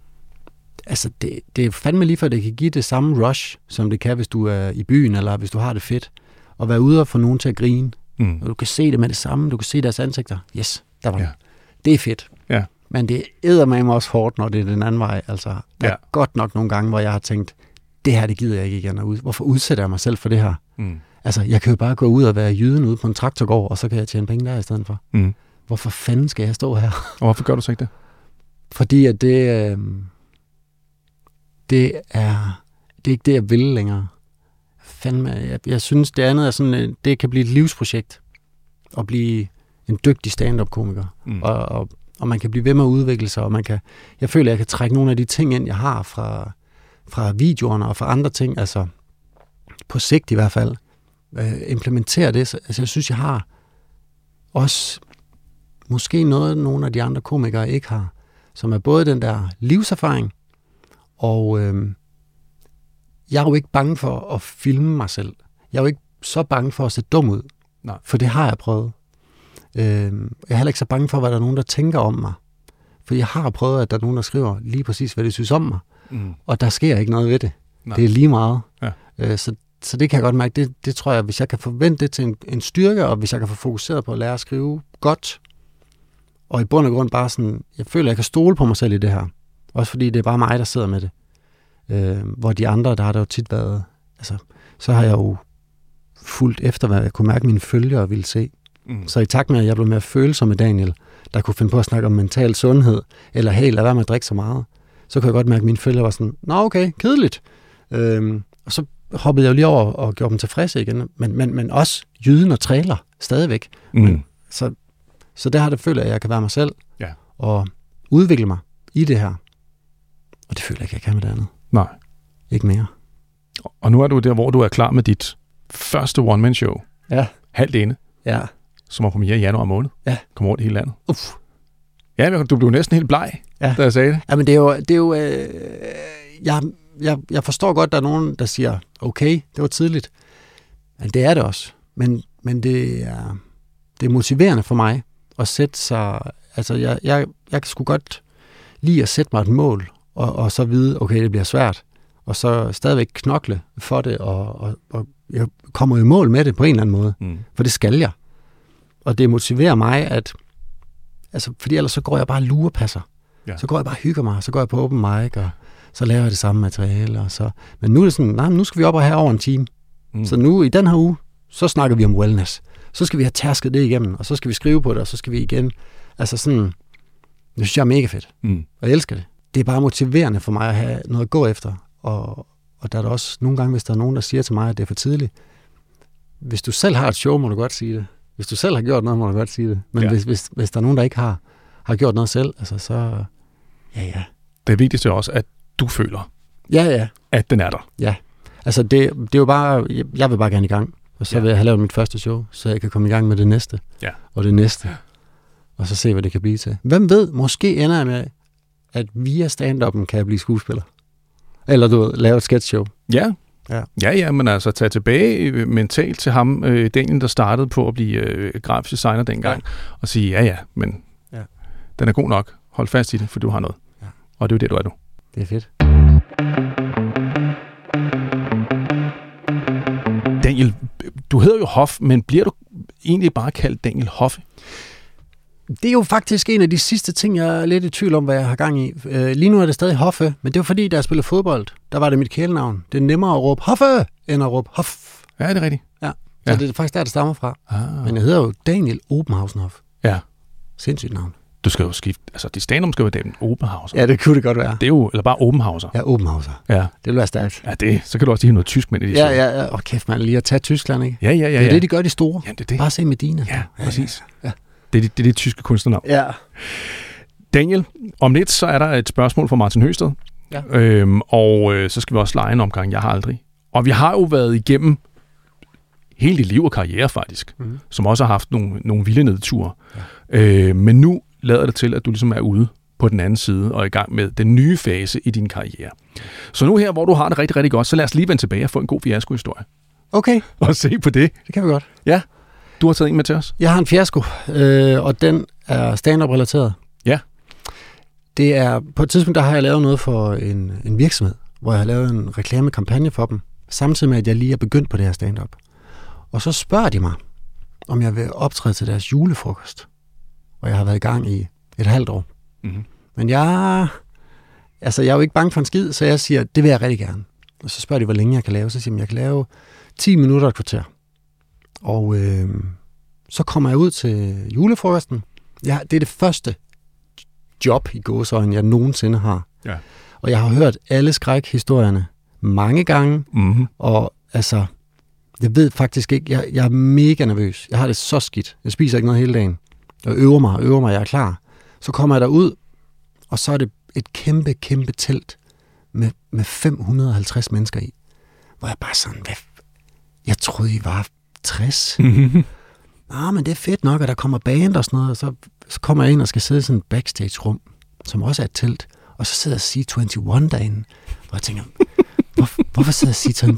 Altså, det, det er fandme lige for, at det kan give det samme rush, som det kan, hvis du er i byen, eller hvis du har det fedt. Og være ude og få nogen til at grine. Mm. Og du kan se det med det samme, du kan se deres ansigter. Yes, der var ja. Det er fedt. Ja. Men det eddermame også hårdt, når det er den anden vej. Altså, der ja. er godt nok nogle gange, hvor jeg har tænkt, det her, det gider jeg ikke igen. Hvorfor udsætter jeg mig selv for det her? Mm. Altså, jeg kan jo bare gå ud og være jyden ude på en traktorgård, og så kan jeg tjene penge der i stedet for. Mm. Hvorfor fanden skal jeg stå her? Og hvorfor gør du så ikke det? Fordi at det, øh, det er det er ikke det, jeg vil længere. Fandme, jeg, jeg synes, det andet er sådan, det kan blive et livsprojekt at blive en dygtig stand-up-komiker. Mm. Og, og og man kan blive ved med at udvikle sig, og man kan, jeg føler, at jeg kan trække nogle af de ting ind, jeg har fra, fra videoerne og fra andre ting, altså på sigt i hvert fald, øh, implementere det. Altså jeg synes, jeg har også måske noget, nogle af de andre komikere ikke har, som er både den der livserfaring, og øh, jeg er jo ikke bange for at filme mig selv. Jeg er jo ikke så bange for at se dum ud, nej. For det har jeg prøvet. Jeg er heller ikke så bange for, hvad der er nogen, der tænker om mig. For jeg har prøvet, at der er nogen, der skriver lige præcis, hvad de synes om mig. Mm. Og der sker ikke noget ved det. Nej. Det er lige meget. Ja. Så, så det kan jeg godt mærke. Det, det tror jeg, hvis jeg kan forvente det til en, en styrke, og hvis jeg kan få fokuseret på at lære at skrive godt, og i bund og grund bare sådan, jeg føler, at jeg kan stole på mig selv i det her. Også fordi det er bare mig, der sidder med det. Øh, hvor de andre, der har det jo tit været, altså, så har jeg jo fulgt efter, hvad jeg kunne mærke, mine følgere ville se. Mm. Så i takt med, at jeg blev mere følsom med Daniel, der kunne finde på at snakke om mental sundhed, eller hey, lad være med at drikke så meget, så kunne jeg godt mærke, at mine følgere var sådan, nå okay, kedeligt. Øhm, og så hoppede jeg jo lige over og gjorde dem tilfredse igen, men, men, men også jyden og træler stadigvæk. Mm. Men, så, så der har det følt, at jeg kan være mig selv, ja. Og udvikle mig i det her. Og det føler jeg ikke, jeg kan med det andet. Nej. Ikke mere. Og nu er du der, hvor du er klar med dit første one-man-show. Ja. Halvt ene. Ja. Som var premiere i januar måned. Ja. Kom over det hele landet. Uff. Ja, du blev næsten helt bleg, ja. Da jeg sagde det. Ja, men det er jo... Det er jo øh, jeg, jeg, jeg forstår godt, der er nogen, der siger, okay, det var tidligt. Men det er det også. Men, men det, er, det er motiverende for mig at sætte sig... Altså, jeg, jeg, jeg kan sgu godt lide at sætte mig et mål, og, og så vide, okay, det bliver svært. Og så stadigvæk knokle for det, og, og, og jeg kommer i mål med det på en eller anden måde. Mm. For det skal jeg. Og det motiverer mig, at... Altså, fordi ellers så går jeg bare lurepasser. Ja. Så går jeg bare og hygger mig, så går jeg på open mic, og så laver jeg det samme materiale. Og så. Men nu er det sådan, nej, nu skal vi op og have over en time. Mm. Så nu, i den her uge, så snakker vi om wellness. Så skal vi have tærsket det igennem, og så skal vi skrive på det, og så skal vi igen... Altså sådan... Det synes jeg er mega fedt. Mm. Og jeg elsker det. Det er bare motiverende for mig at have noget at gå efter. Og, og der er der også nogle gange, hvis der er nogen, der siger til mig, at det er for tidligt, hvis du selv har et show, må du godt sige det. Hvis du selv har gjort noget, må du godt sige det. Men ja. hvis, hvis, hvis der er nogen, der ikke har, har gjort noget selv, altså så... Ja, ja. Det vigtigste er også, at du føler, ja, ja. at den er der. Ja. Altså, det, det er jo bare... Jeg vil bare gerne i gang. Og så ja. vil jeg have lavet mit første show, så jeg kan komme i gang med det næste. Ja. Og det næste. Ja. Og så se, hvad det kan blive til. Hvem ved, måske ender jeg med, at via stand-up'en kan jeg blive skuespiller. Eller du ved, lave et sketch-show. Ja. Ja. ja, ja, men altså tage tilbage mentalt til ham, øh, Daniel, der startede på at blive øh, grafisk designer dengang, ja. og sige, ja, ja, men ja. den er god nok. Hold fast i det, for du har noget. Ja. Og det er jo det, du er nu. Det er fedt. Daniel, du hedder jo Hoff, men bliver du egentlig bare kaldt Daniel Hoffe? Det er jo faktisk en af de sidste ting, jeg er lidt i tvivl om, hvad jeg har gang i. Øh, lige nu er det stadig Hoffe, men det var fordi, da jeg spillede fodbold, der var det mit kælenavn. Det er nemmere at råbe Hoffe, end at råbe Hoff. Ja, det er rigtigt. Ja, så ja. det er faktisk der, det stammer fra. Ah. Men jeg hedder jo Daniel Obenhausenhoff. Ja. Sindssygt navn. Du skal jo skifte, altså dit stand-up skal jo være Daniel Obenhauser. Ja, det kunne det godt være. Det er jo, eller bare Obenhauser. Ja, Obenhauser. Ja. Det vil være stærkt. Ja, det, så kan du også lige have noget tysk med det. Ja, ja, ja. Åh, kæft, man, lige at tage Tyskland, ikke? Ja, ja, ja. Det er ja. det, de gør, de store. Ja, det er det. Bare se Medina. Ja, ja præcis. Ja. Det er det, det, er det tyske kunstnernavn. Ja. Daniel, om lidt, så er der et spørgsmål fra Martin Høsted. Ja. Øhm, og øh, så skal vi også lege en omgang, jeg har aldrig. Og vi har jo været igennem hele dit liv og karriere, faktisk. Mm. Som også har haft nogle, nogle vilde nedture. Ja. Øh, men nu lader det til, at du ligesom er ude på den anden side og er i gang med den nye fase i din karriere. Så nu her, hvor du har det rigtig, rigtig godt, så lad os lige vende tilbage og få en god fiasko-historie. Okay. Og se på det. Det kan vi godt. Ja. Du har taget en med til os. Jeg har en fiasko, øh, og den er stand-up-relateret. Ja. Det er, på et tidspunkt, der har jeg lavet noget for en, en virksomhed, hvor jeg har lavet en reklamekampagne for dem, samtidig med, at jeg lige er begyndt på det her stand-up. Og så spørger de mig, om jeg vil optræde til deres julefrokost. Og jeg har været i gang i et halvt år. Mm-hmm. Men jeg, altså jeg er jo ikke bange for en skid, så jeg siger, det vil jeg rigtig gerne. Og så spørger de, hvor længe jeg kan lave. Så siger jeg, jeg kan lave ti minutter og et kvarter. Og øh, så kommer jeg ud til julefrokosten. Ja, det er det første job i gåseøjne, jeg nogensinde har. Ja. Og jeg har hørt alle skrækhistorierne mange gange. Mm-hmm. Og altså, jeg ved faktisk ikke, jeg, jeg er mega nervøs. Jeg har det så skidt. Jeg spiser ikke noget hele dagen. Jeg øver mig, øver mig, jeg er klar. Så kommer jeg derud, og så er det et kæmpe, kæmpe telt med, med fem hundrede og halvtreds mennesker i. Hvor jeg bare sådan, hvad? Jeg troede, I var tres. Mm-hmm. Nå, men det er fedt nok, at der kommer band og sådan noget. Og så, så kommer jeg ind og skal sidde i sådan et backstage-rum, som også er et telt. Og så sidder C enogtyve derinde. Og jeg tænker, hvor, hvorfor sidder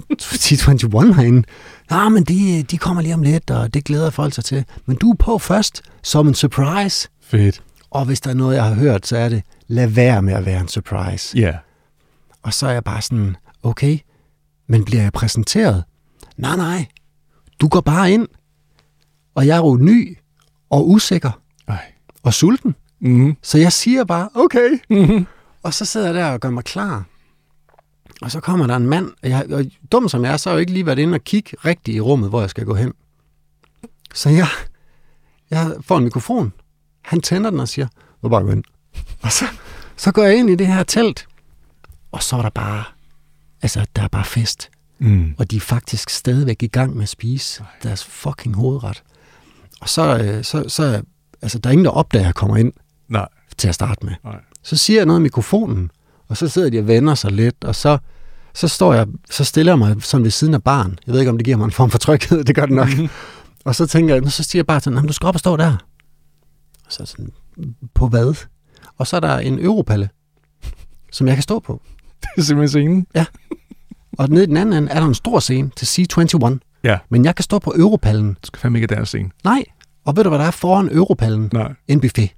C enogtyve herinde? Nå, men de, de kommer lige om lidt, og det glæder folk sig til. Men du er på først, som en surprise. Fedt. Og hvis der er noget, jeg har hørt, så er det, lad være med at være en surprise. Ja. Yeah. Og så er jeg bare sådan, okay, men bliver jeg præsenteret? Nej, nej, du går bare ind. Og jeg er jo ny og usikker. Ej. Og sulten. Mm-hmm. Så jeg siger bare, okay. Mm-hmm. Og så sidder jeg der og gør mig klar. Og så kommer der en mand, og, jeg, og dum som jeg er, så har jeg jo ikke lige været inde og kigge rigtigt i rummet, hvor jeg skal gå hen. Så jeg, jeg får en mikrofon. Han tænder den og siger, hvor bare gå ind. Og så, så går jeg ind i det her telt, og så er der bare, altså der er bare fest. Mm. Og de er faktisk stadigvæk i gang med at spise Ej. deres fucking hovedret. Og så, så, så altså der er ingen, der opdager, at jeg kommer ind Nej. til at starte med. Nej. Så siger jeg noget i mikrofonen, og så sidder de og vender sig lidt, og så, så står jeg, så stiller jeg mig sådan ved siden af baren. Jeg ved ikke, om det giver mig en form for tryghed, det gør det nok. Mm-hmm. Og så tænker jeg, så siger jeg bare sådan, du skal op og stå der. Og så sådan, på hvad? Og så er der en europalle, som jeg kan stå på. Det er simpelthen scenen? Ja. Og nede i den anden ende er der en stor scene til C enogtyve. Ja. Men jeg kan stå på europallen. Du skal fandme ikke deres scene. Nej. Og ved du, hvad der er foran europallen? Nej. En buffet.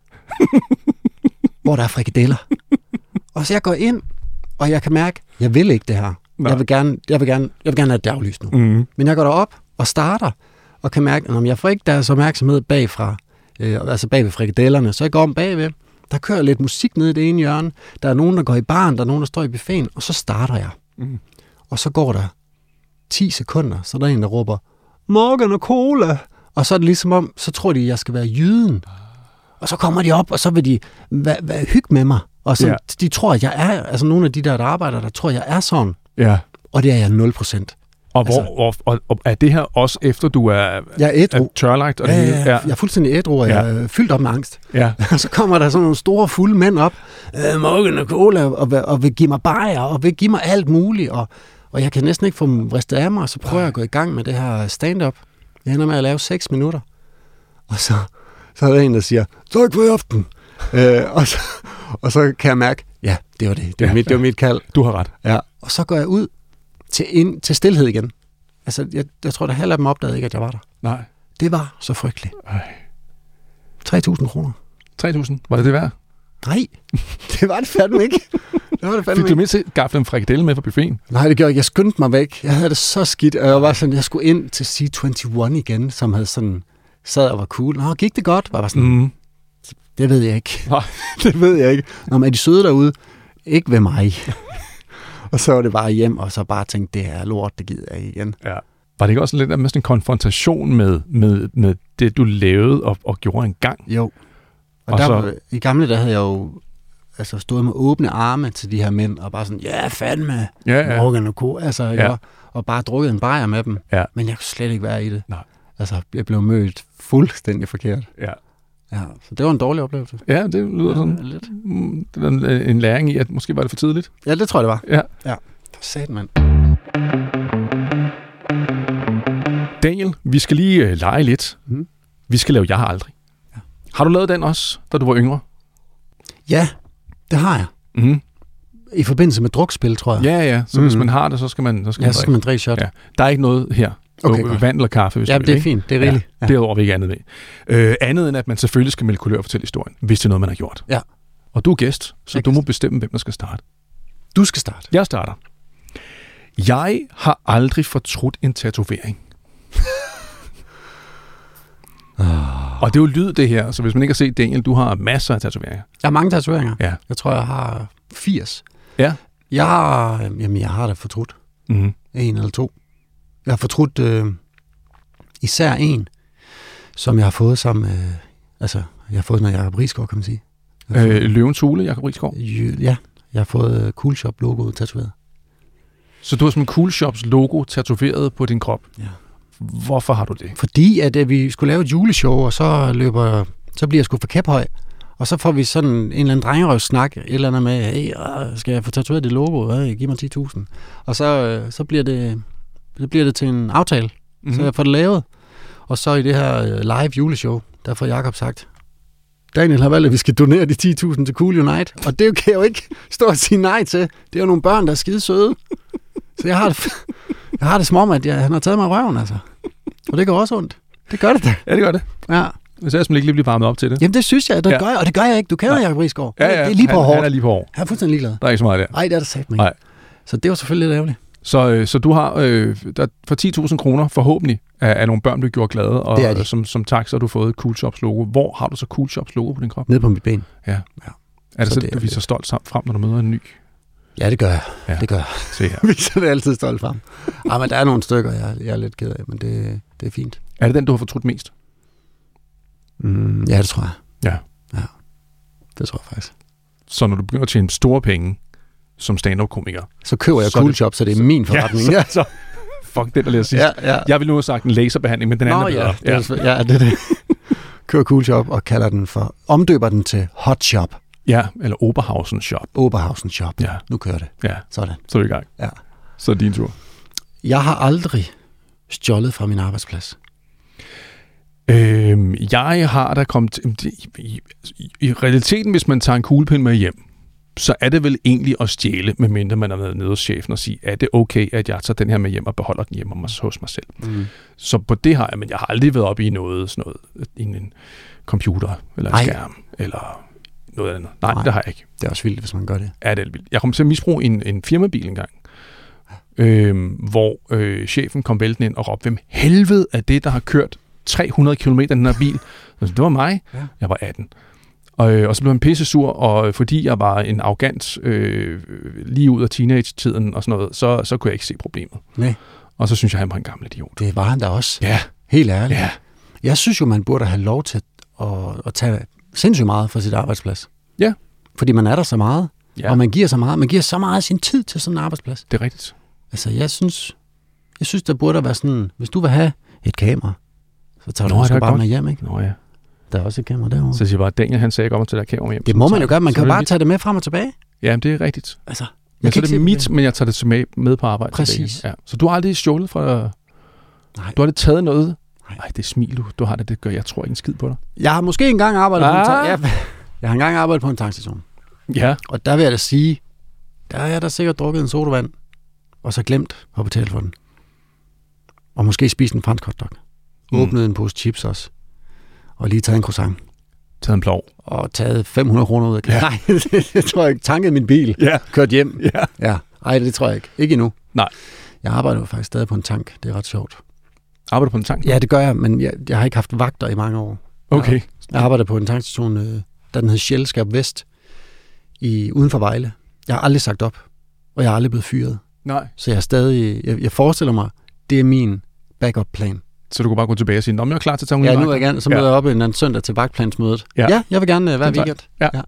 Hvor der er frikadeller. Og så jeg går ind, og jeg kan mærke, jeg vil ikke det her. Jeg vil, gerne, jeg, vil gerne, jeg vil gerne have det aflyst nu. Mm. Men jeg går derop og starter, og kan mærke, at jeg får ikke deres opmærksomhed bagfra, øh, altså bag ved frikadellerne. Så jeg går om bagved. Der kører lidt musik nede i det ene hjørne. Der er nogen, der går i baren, der er nogen, der står i buffeten, og så starter jeg. Mm. Og så går der ti sekunder, så der er en, der råber, Morgan og cola. Og så er det ligesom om, så tror de, at jeg skal være jyden. Og så kommer de op, og så vil de være, være hygge med mig. Og så, ja. de tror, at jeg er, altså nogle af de der, der arbejder, der tror, at jeg er sådan. Ja. Og det er jeg nul procent. Og, hvor, altså, og, og, og er det her også efter, du er, jeg er, ædru. er tørlagt? Og ja, det, ja, ja, jeg er fuldstændig ædru, og jeg er fyldt op med angst. Ja. Og så kommer der sådan nogle store, fulde mænd op, øh, Morgan og Cola, og, og, og vil give mig bajer, og vil give mig alt muligt, og, og jeg kan næsten ikke få dem ristet af mig, og så prøver jeg at gå i gang med det her stand-up. Jeg ender med at lave seks minutter. Og så, så er der en, der siger, tak for i aften. øh, og, så, og så kan jeg mærke, ja, det var det. Det var, ja, mit, det var mit kald. Du har ret. Ja. Og så går jeg ud til, ind, til stilhed igen. Altså, jeg, jeg tror, der halv af dem opdagede ikke, at jeg var der. Nej. Det var så frygteligt. Ej. tre tusind kroner. tre tusind? Var det det værd? Nej, det var det fandme ikke. Det var det fandme Fik du mindst gafle en frikadelle med fra buffeten? Nej, det gjorde jeg ikke. Jeg skyndte mig væk. Jeg havde det så skidt, og jeg var sådan, jeg skulle ind til C enogtyve igen, som havde sådan, sad og var cool. Nå, gik det godt? Var sådan, mm. Det ved jeg ikke. Nej. Det ved jeg ikke. Nå, men er de søde derude? Ikke ved mig. Og så var det bare hjem, og så bare tænkte, det er lort, det gider jeg igen. Ja. Var det ikke også lidt af sådan en konfrontation med, med, med det, du lavede og, og gjorde engang? Jo. Og, og der, så... i gamle, der havde jeg jo altså, stået med åbne arme til de her mænd, og bare sådan, ja, fandme, ja, ja. Morgan og Co. Altså, ja. og, og bare drukket en bajer med dem. Ja. Men jeg kunne slet ikke være i det. Nej. Altså, jeg blev mødt fuldstændig forkert. Ja. Ja, så det var en dårlig oplevelse. Ja, det lyder sådan ja, lidt. Det var en, en læring i, at måske var det for tidligt. Ja, det tror jeg, det var. Ja. Ja. Sat, mand. Daniel, vi skal lige øh, lege lidt. Mm. Vi skal lave Jeg har aldrig. Ja. Har du lavet den også, da du var yngre? Ja, det har jeg. Mm. I forbindelse med drukspil, tror jeg. Ja, ja. Så mm. hvis man har det, så skal man, så skal ja, man så skal man drikke shot. Ja. Der er ikke noget her. Okay, øh, vand eller kaffe, hvis ja, du det er vil, fint. Det er rigeligt. Ja, ja. Derudover vil jeg ikke andet ved. Øh, andet end, at man selvfølgelig skal melde kulør og fortælle historien, hvis det er noget, man har gjort. Ja. Og du er gæst, så jeg du gæst. må bestemme, hvem der skal starte. Du skal starte. Jeg starter. Jeg har aldrig fortrudt en tatovering. oh. Og det er jo lyd, det her. Så hvis man ikke har set Daniel, du har masser af tatoveringer. Jeg har mange tatoveringer. Ja. Jeg tror, jeg har firs. Ja. Jeg har, jamen, jeg har da fortrudt. Mm-hmm. En eller to. Jeg har fortrudt øh, især en, som jeg har fået sammen med, altså, jeg har fået den af Jacob Risgaard, kan man sige. Øh, Løvens Hule, Jacob Risgaard? Ja, jeg har fået uh, Cool Shop logoet tatoveret. Så du har sådan Cool Shops logo tatoveret på din krop? Ja. Hvorfor har du det? Fordi at, at vi skulle lave et juleshow, og så løber, så bliver jeg sgu for kæphøj. Og så får vi sådan en eller anden drengerøvssnak, et eller andet med, hey, skal jeg få tatoveret det logo? Ja, giv mig ti tusind. Og så, så, bliver det, så bliver det til en aftale. Mm-hmm. Så jeg får det lavet. Og så i det her live juleshow, der får Jacob sagt, Daniel har valgt, at vi skal donere de ti tusind til Cool Unite. Og det kan jeg jo ikke stå og sige nej til. Det er jo nogle børn, der er skide søde. Så jeg har det, jeg har det som om, at jeg, han har taget mig i røven, altså. Og det gør også ondt. Det gør det da. Ja, det gør det. Ja. Hvis jeg ikke lige bliver varmet op til det. Jamen det synes jeg, det ja. gør jeg, og det gør jeg ikke. Du kender Jacob Risgaard. Ja, ja, det er lige på han, hårdt. Han er lige på hårdt. Han er fuldstændig ligeglad. Der er ikke så meget der. Nej, det er der sagt mig. Nej. Så det var selvfølgelig lidt ærgerligt. Så, øh, så du har øh, der, for ti tusind kroner forhåbentlig er, er nogle børn blevet gjort glade, og det de. som, som tak, så har du fået Cool Shops logo. Hvor har du så Cool Shops logo på din krop? Nede på mit ben. Ja. ja. Er det så, så det, du viser det. stolt frem, når du møder en ny? Ja, det gør jeg. Ja. Det gør jeg. Se her. Jeg viser det altid stolt frem. Ej, men der er nogle stykker, jeg, jeg er lidt ked af, men det, det er fint. Er det den, du har fortrudt mest? Mm, ja, det tror jeg. Ja. Ja, det tror jeg faktisk. Så når du begynder at tjene store penge som stand-up-komiker, så køber jeg Cool Shop, så det er min forretning. Ja, så, så fuck det, der lige sidst. Ja, ja. Jeg ville nu have sagt en laserbehandling, men den Nå, anden ja, er bedre. Det er, ja, det er det. Køber Cool Shop og kalder den for, omdøber den til Hot Shop. Ja, eller Oberhausen Shop. Oberhausen Shop. Ja. Nu kører det. Ja. Sådan. Så er du i gang. Ja. Så er din tur. Jeg har aldrig stjålet fra min arbejdsplads. Øhm, jeg har da kommet... I, i, i, I realiteten, hvis man tager en kuglepind med hjem, så er det vel egentlig at stjæle, medmindre man er været nede hos chefen og sige, er det okay, at jeg tager den her med hjem og beholder den hjemme hos mig selv? Mm. Så på det har jeg, men jeg har aldrig været oppe i noget, sådan noget, i en computer, eller en Ej. skærm, eller noget andet. Nej, Nej, det har jeg ikke. Det er også vildt, hvis man gør det. Ja, det er vildt. Jeg kom til at misbruge en, en firmabil engang, øhm, hvor øh, chefen kom væltende ind og råbte, hvem helvede er det, der har kørt tre hundrede kilometer den her bil? Det var mig. Ja. Jeg var atten. Og, øh, og så blev han pissesur, og fordi jeg var en arrogant øh, lige ud af teenage-tiden og sådan noget, så, så kunne jeg ikke se problemet. Nej. Og så synes jeg, han var en gammel idiot. Det var han da også. Ja. Helt ærligt. Ja. Jeg synes jo, man burde have lov til at, at tage sindssygt meget fra sit arbejdsplads. Ja. Fordi man er der så meget, ja. og man giver så meget. Man giver så meget af sin tid til sådan en arbejdsplads. Det er rigtigt. Altså, jeg synes, Jeg synes, der burde være sådan, hvis du vil have et kamera, så tager du Nå, måske det er bare godt. med hjem, ikke? Nå ja. Der er også et kamera derovre. Så siger jeg bare, Daniel han sagde, godt til at kamera med hjem. Det må man jo gøre. Man Så kan jo er det bare mit. tage det med frem og tilbage. Ja, det er rigtigt. Altså, Men så er kan det ikke mit, se men jeg tager det med, med på arbejde. Præcis. Tilbage. Ja. Så du har aldrig stjålet fra... Nej. Du har aldrig taget noget... Nej. Nej, det smil du. Du har det, det gør. Jeg tror ikke en skid på dig. Jeg har måske engang arbejdet Ah. på en ta- jeg, jeg har engang arbejdet på en tankstation. Ja. Og der vil jeg da sige, der har jeg da sikkert drukket en sodavand, og så glemt at betale for den. Og måske spist en fransk hotdog. Mm. Åbnet en pose chips også. Og lige taget en croissant. Taget en plov. Og taget fem hundrede kroner ud af kassen. Ja. Nej, det tror jeg ikke. Tanket min bil. Ja. Kørt hjem. Ja. Ja. Ej, det tror jeg ikke. Ikke endnu. Nej. Jeg arbejder jo faktisk stadig på en tank. Det er ret sjovt. Arbejder på en tank? Ja, det gør jeg, men jeg, jeg har ikke haft vagter i mange år. Okay. Jeg, jeg arbejder på en tankstation, øh, der den hed Shell Skab Vest, i, uden for Vejle. Jeg har aldrig sagt op, og jeg er aldrig blevet fyret. Nej. Så jeg er stadig, jeg, jeg forestiller mig, det er min backup-plan. Så du kunne bare gå tilbage og sige, om jeg er klar til at tage Ja, hun nu er jeg gerne, så møder ja. jeg op en anden søndag til vagtplansmødet. Ja. Ja, jeg vil gerne uh, hver Det er weekend. Ja. Ja.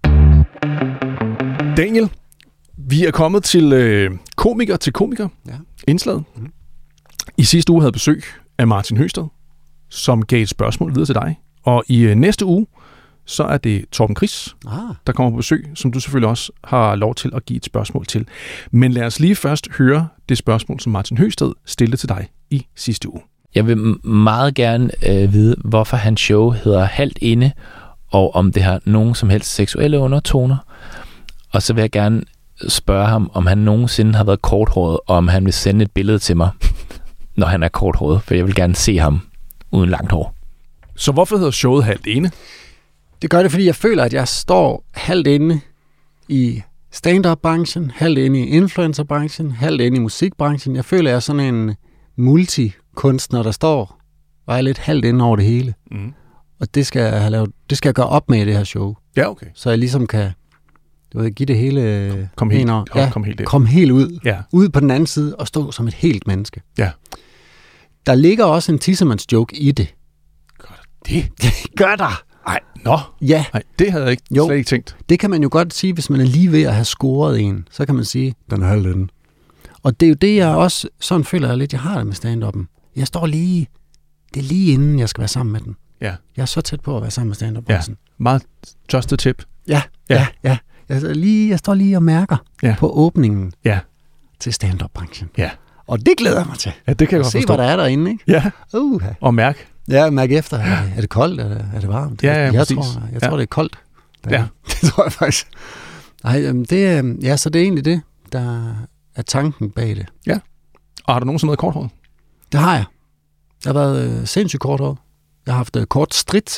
Daniel, vi er kommet til øh, komiker til komiker. Ja. Indslaget. Mhm. I sidste uge havde besøg af Martin Høsted, som gav et spørgsmål videre til dig. Og i øh, næste uge, så er det Torben Chris, Ah. der kommer på besøg, som du selvfølgelig også har lov til at give et spørgsmål til. Men lad os lige først høre det spørgsmål, som Martin Høsted stillede til dig i sidste uge. Jeg vil m- meget gerne øh, vide, hvorfor hans show hedder Halvt Inde, og om det har nogen som helst seksuelle undertoner. Og så vil jeg gerne spørge ham, om han nogensinde har været korthåret, og om han vil sende et billede til mig, når han er korthåret, for jeg vil gerne se ham uden langt hår. Så hvorfor hedder showet Halvt Inde? Det gør det, fordi jeg føler, at jeg står halvt inde i stand-up-branchen, halvt inde i influencer-branchen, halvt inde i musikbranchen. Jeg føler, at jeg er sådan en multikunstner, der står og er lidt halvt inde over det hele. Mm. Og det skal jeg have lavet, det skal jeg gøre op med i det her show. Ja, okay. Så jeg ligesom kan du ved, give det hele... Kom helt, over. kom, ja, kom helt ind. kom helt ud. Ja. Ud på den anden side og stå som et helt menneske. Ja. Der ligger også en tissemands joke i det. Gør det? Det gør der. Nej, nå. Ja. Nej, det havde jeg ikke, Jo. slet ikke tænkt. Det kan man jo godt sige, hvis man er lige ved at have scoret en. Så kan man sige, den er halvt inde. Og det er jo det, jeg også sådan føler jeg lidt, jeg har det med stand-up'en. Jeg står lige... Det er lige inden, jeg skal være sammen med den. Ja. Jeg er så tæt på at være sammen med stand-up. Ja, meget just a tip. Ja, Ja. ja, ja. Jeg, er lige, jeg står lige og mærker Ja. på åbningen Ja. til stand-up-branchen. Ja. Og det glæder jeg mig til. Ja, det kan jeg At godt se, forstå. hvad der er derinde, ikke? Ja, Uh, og mærk. ja, mærk efter. Er det, er det koldt? Er det, er det varmt? Ja, ja, jeg præcis. tror, jeg Ja. tror, det er koldt. Ja. Det tror jeg faktisk. Nej, øhm, det, er- ja, så det er egentlig det, der er tanken bag det. Og har du nogensinde været korthåret? Det har jeg. Jeg har været øh, sindssygt kort år. Jeg har haft øh, kort stridt.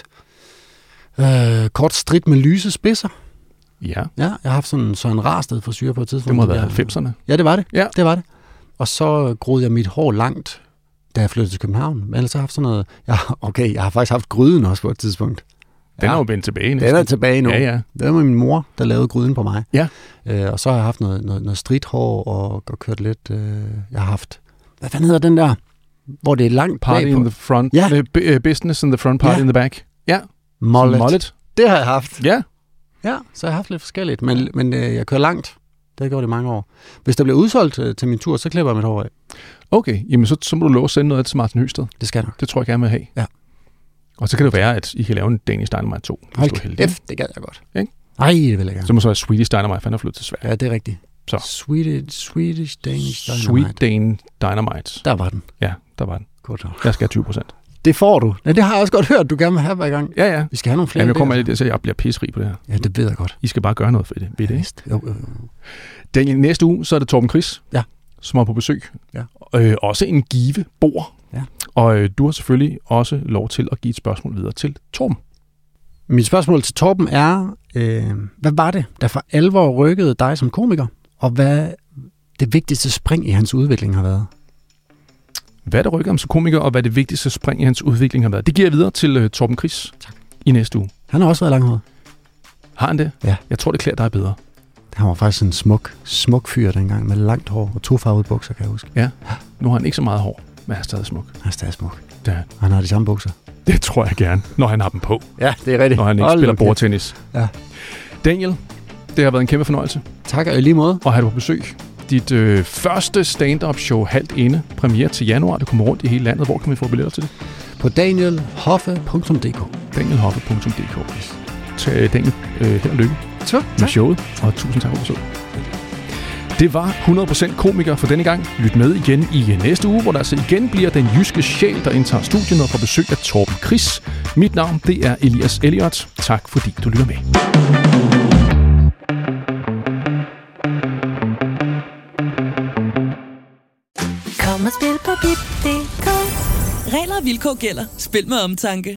Øh, kort stridt med lyse spidser. Ja, Ja, jeg har haft sådan, sådan en Rarsted frisyr på et tidspunkt. det må have været Jeg- halvfemserne. Ja, det var det. Ja. Det var det. Og så groede jeg mit hår langt, da jeg flyttede til København. Men ellers har jeg haft sådan noget... Ja, okay, jeg har faktisk haft gryden også på et tidspunkt. Den ja. er jo vendt tilbage næsten. Den er tilbage nu. Ja, ja. Det var min mor, der lavede gryden på mig. Ja. Øh, og så har jeg haft noget, noget, noget stridthår og, og kørt lidt... Øh, jeg har haft... Hvad fanden hedder den der? Hvor det er langt Party bagpå. in the front. Ja. The b- uh, business in the front, party Ja. in the back. Ja. Mullet. Mullet. Det har jeg haft. Ja. Ja, så jeg har haft lidt forskelligt. Men, men øh, jeg kører langt. Det har jeg gjort i mange år. Hvis der bliver udsolgt øh, til min tur, så klipper jeg mit hår af. Okay, jamen så, så må du love at sende noget til Martin Høsted. Det skal jeg nok. Det tror jeg gerne vil have. Ja. Og så kan det være, at I kan lave en Danish Dynamite to. hvis Hold du er heldig. kæft, det gad jeg godt. Ikke? Ej, det vil jeg gerne. Så må så være Swedish Dynamite, for han er flyttet til Sverige. Ja, det er rigtigt. Så. Swedish, Swedish Danish Dynamite. Sweet Dane Dynamite. Der var den. Ja, der var den. Godt. Jeg skal have tyve procent. Det får du. Ja, det har jeg også godt hørt, du gerne vil have hver gang. Ja, ja. Vi skal have nogle flere. Jamen, jeg kommer idéer. med det, så jeg bliver pisserig på det her. Ja, det ved jeg godt. I skal bare gøre noget for det. Ved det, ikke? Vist. Jo, jo, jo. Daniel, næste uge, så er det Torben Chris, Ja. som er på besøg. Ja. Øh, også en give bord. Ja. Og øh, du har selvfølgelig også lov til at give et spørgsmål videre til Torben. Mit spørgsmål til Torben er, øh, hvad var det, der for alvor rykkede dig som komiker? Og hvad det vigtigste spring i hans udvikling har været? Hvad der rykker ham som komiker, og hvad det vigtigste spring i hans udvikling har været. Det giver jeg videre til uh, Torben Chris Tak. i næste uge. Han har også været langhåret. Har han det? Ja. Jeg tror, det klæder dig bedre. Han var faktisk en smuk, smuk fyr dengang med langt hår og tofarvede bukser, kan jeg huske. Ja. Nu har han ikke så meget hår, men han er stadig smuk. Han er stadig smuk. Det, er. Han har de samme bukser. det tror jeg gerne, når han har dem på. Ja, det er rigtigt. Når han ikke Hold spiller da kæft. bordtennis. Ja. Daniel, det har været en kæmpe fornøjelse Tak og i lige måde. at have dig på besøg. dit øh, første stand-up show Halvt Inde, premiere til januar. Det kommer rundt i hele landet. Hvor kan vi få billetter til det? På daniel hoffe punktum d k. daniel hoffe punktum d k. Tag Daniel, øh, held og lykke så, med showet, og tusind tak for besøget. Det var hundrede procent komiker for denne gang. Lyt med igen i næste uge, hvor der altså igen bliver den jyske sjæl, der indtager studiet og får besøg af Torben Chris. Mit navn, det er Elias Elliot. Tak fordi du lytter med. Kom og spil på Bip punktum d k. Regler og vilkår gælder. Spil med omtanke.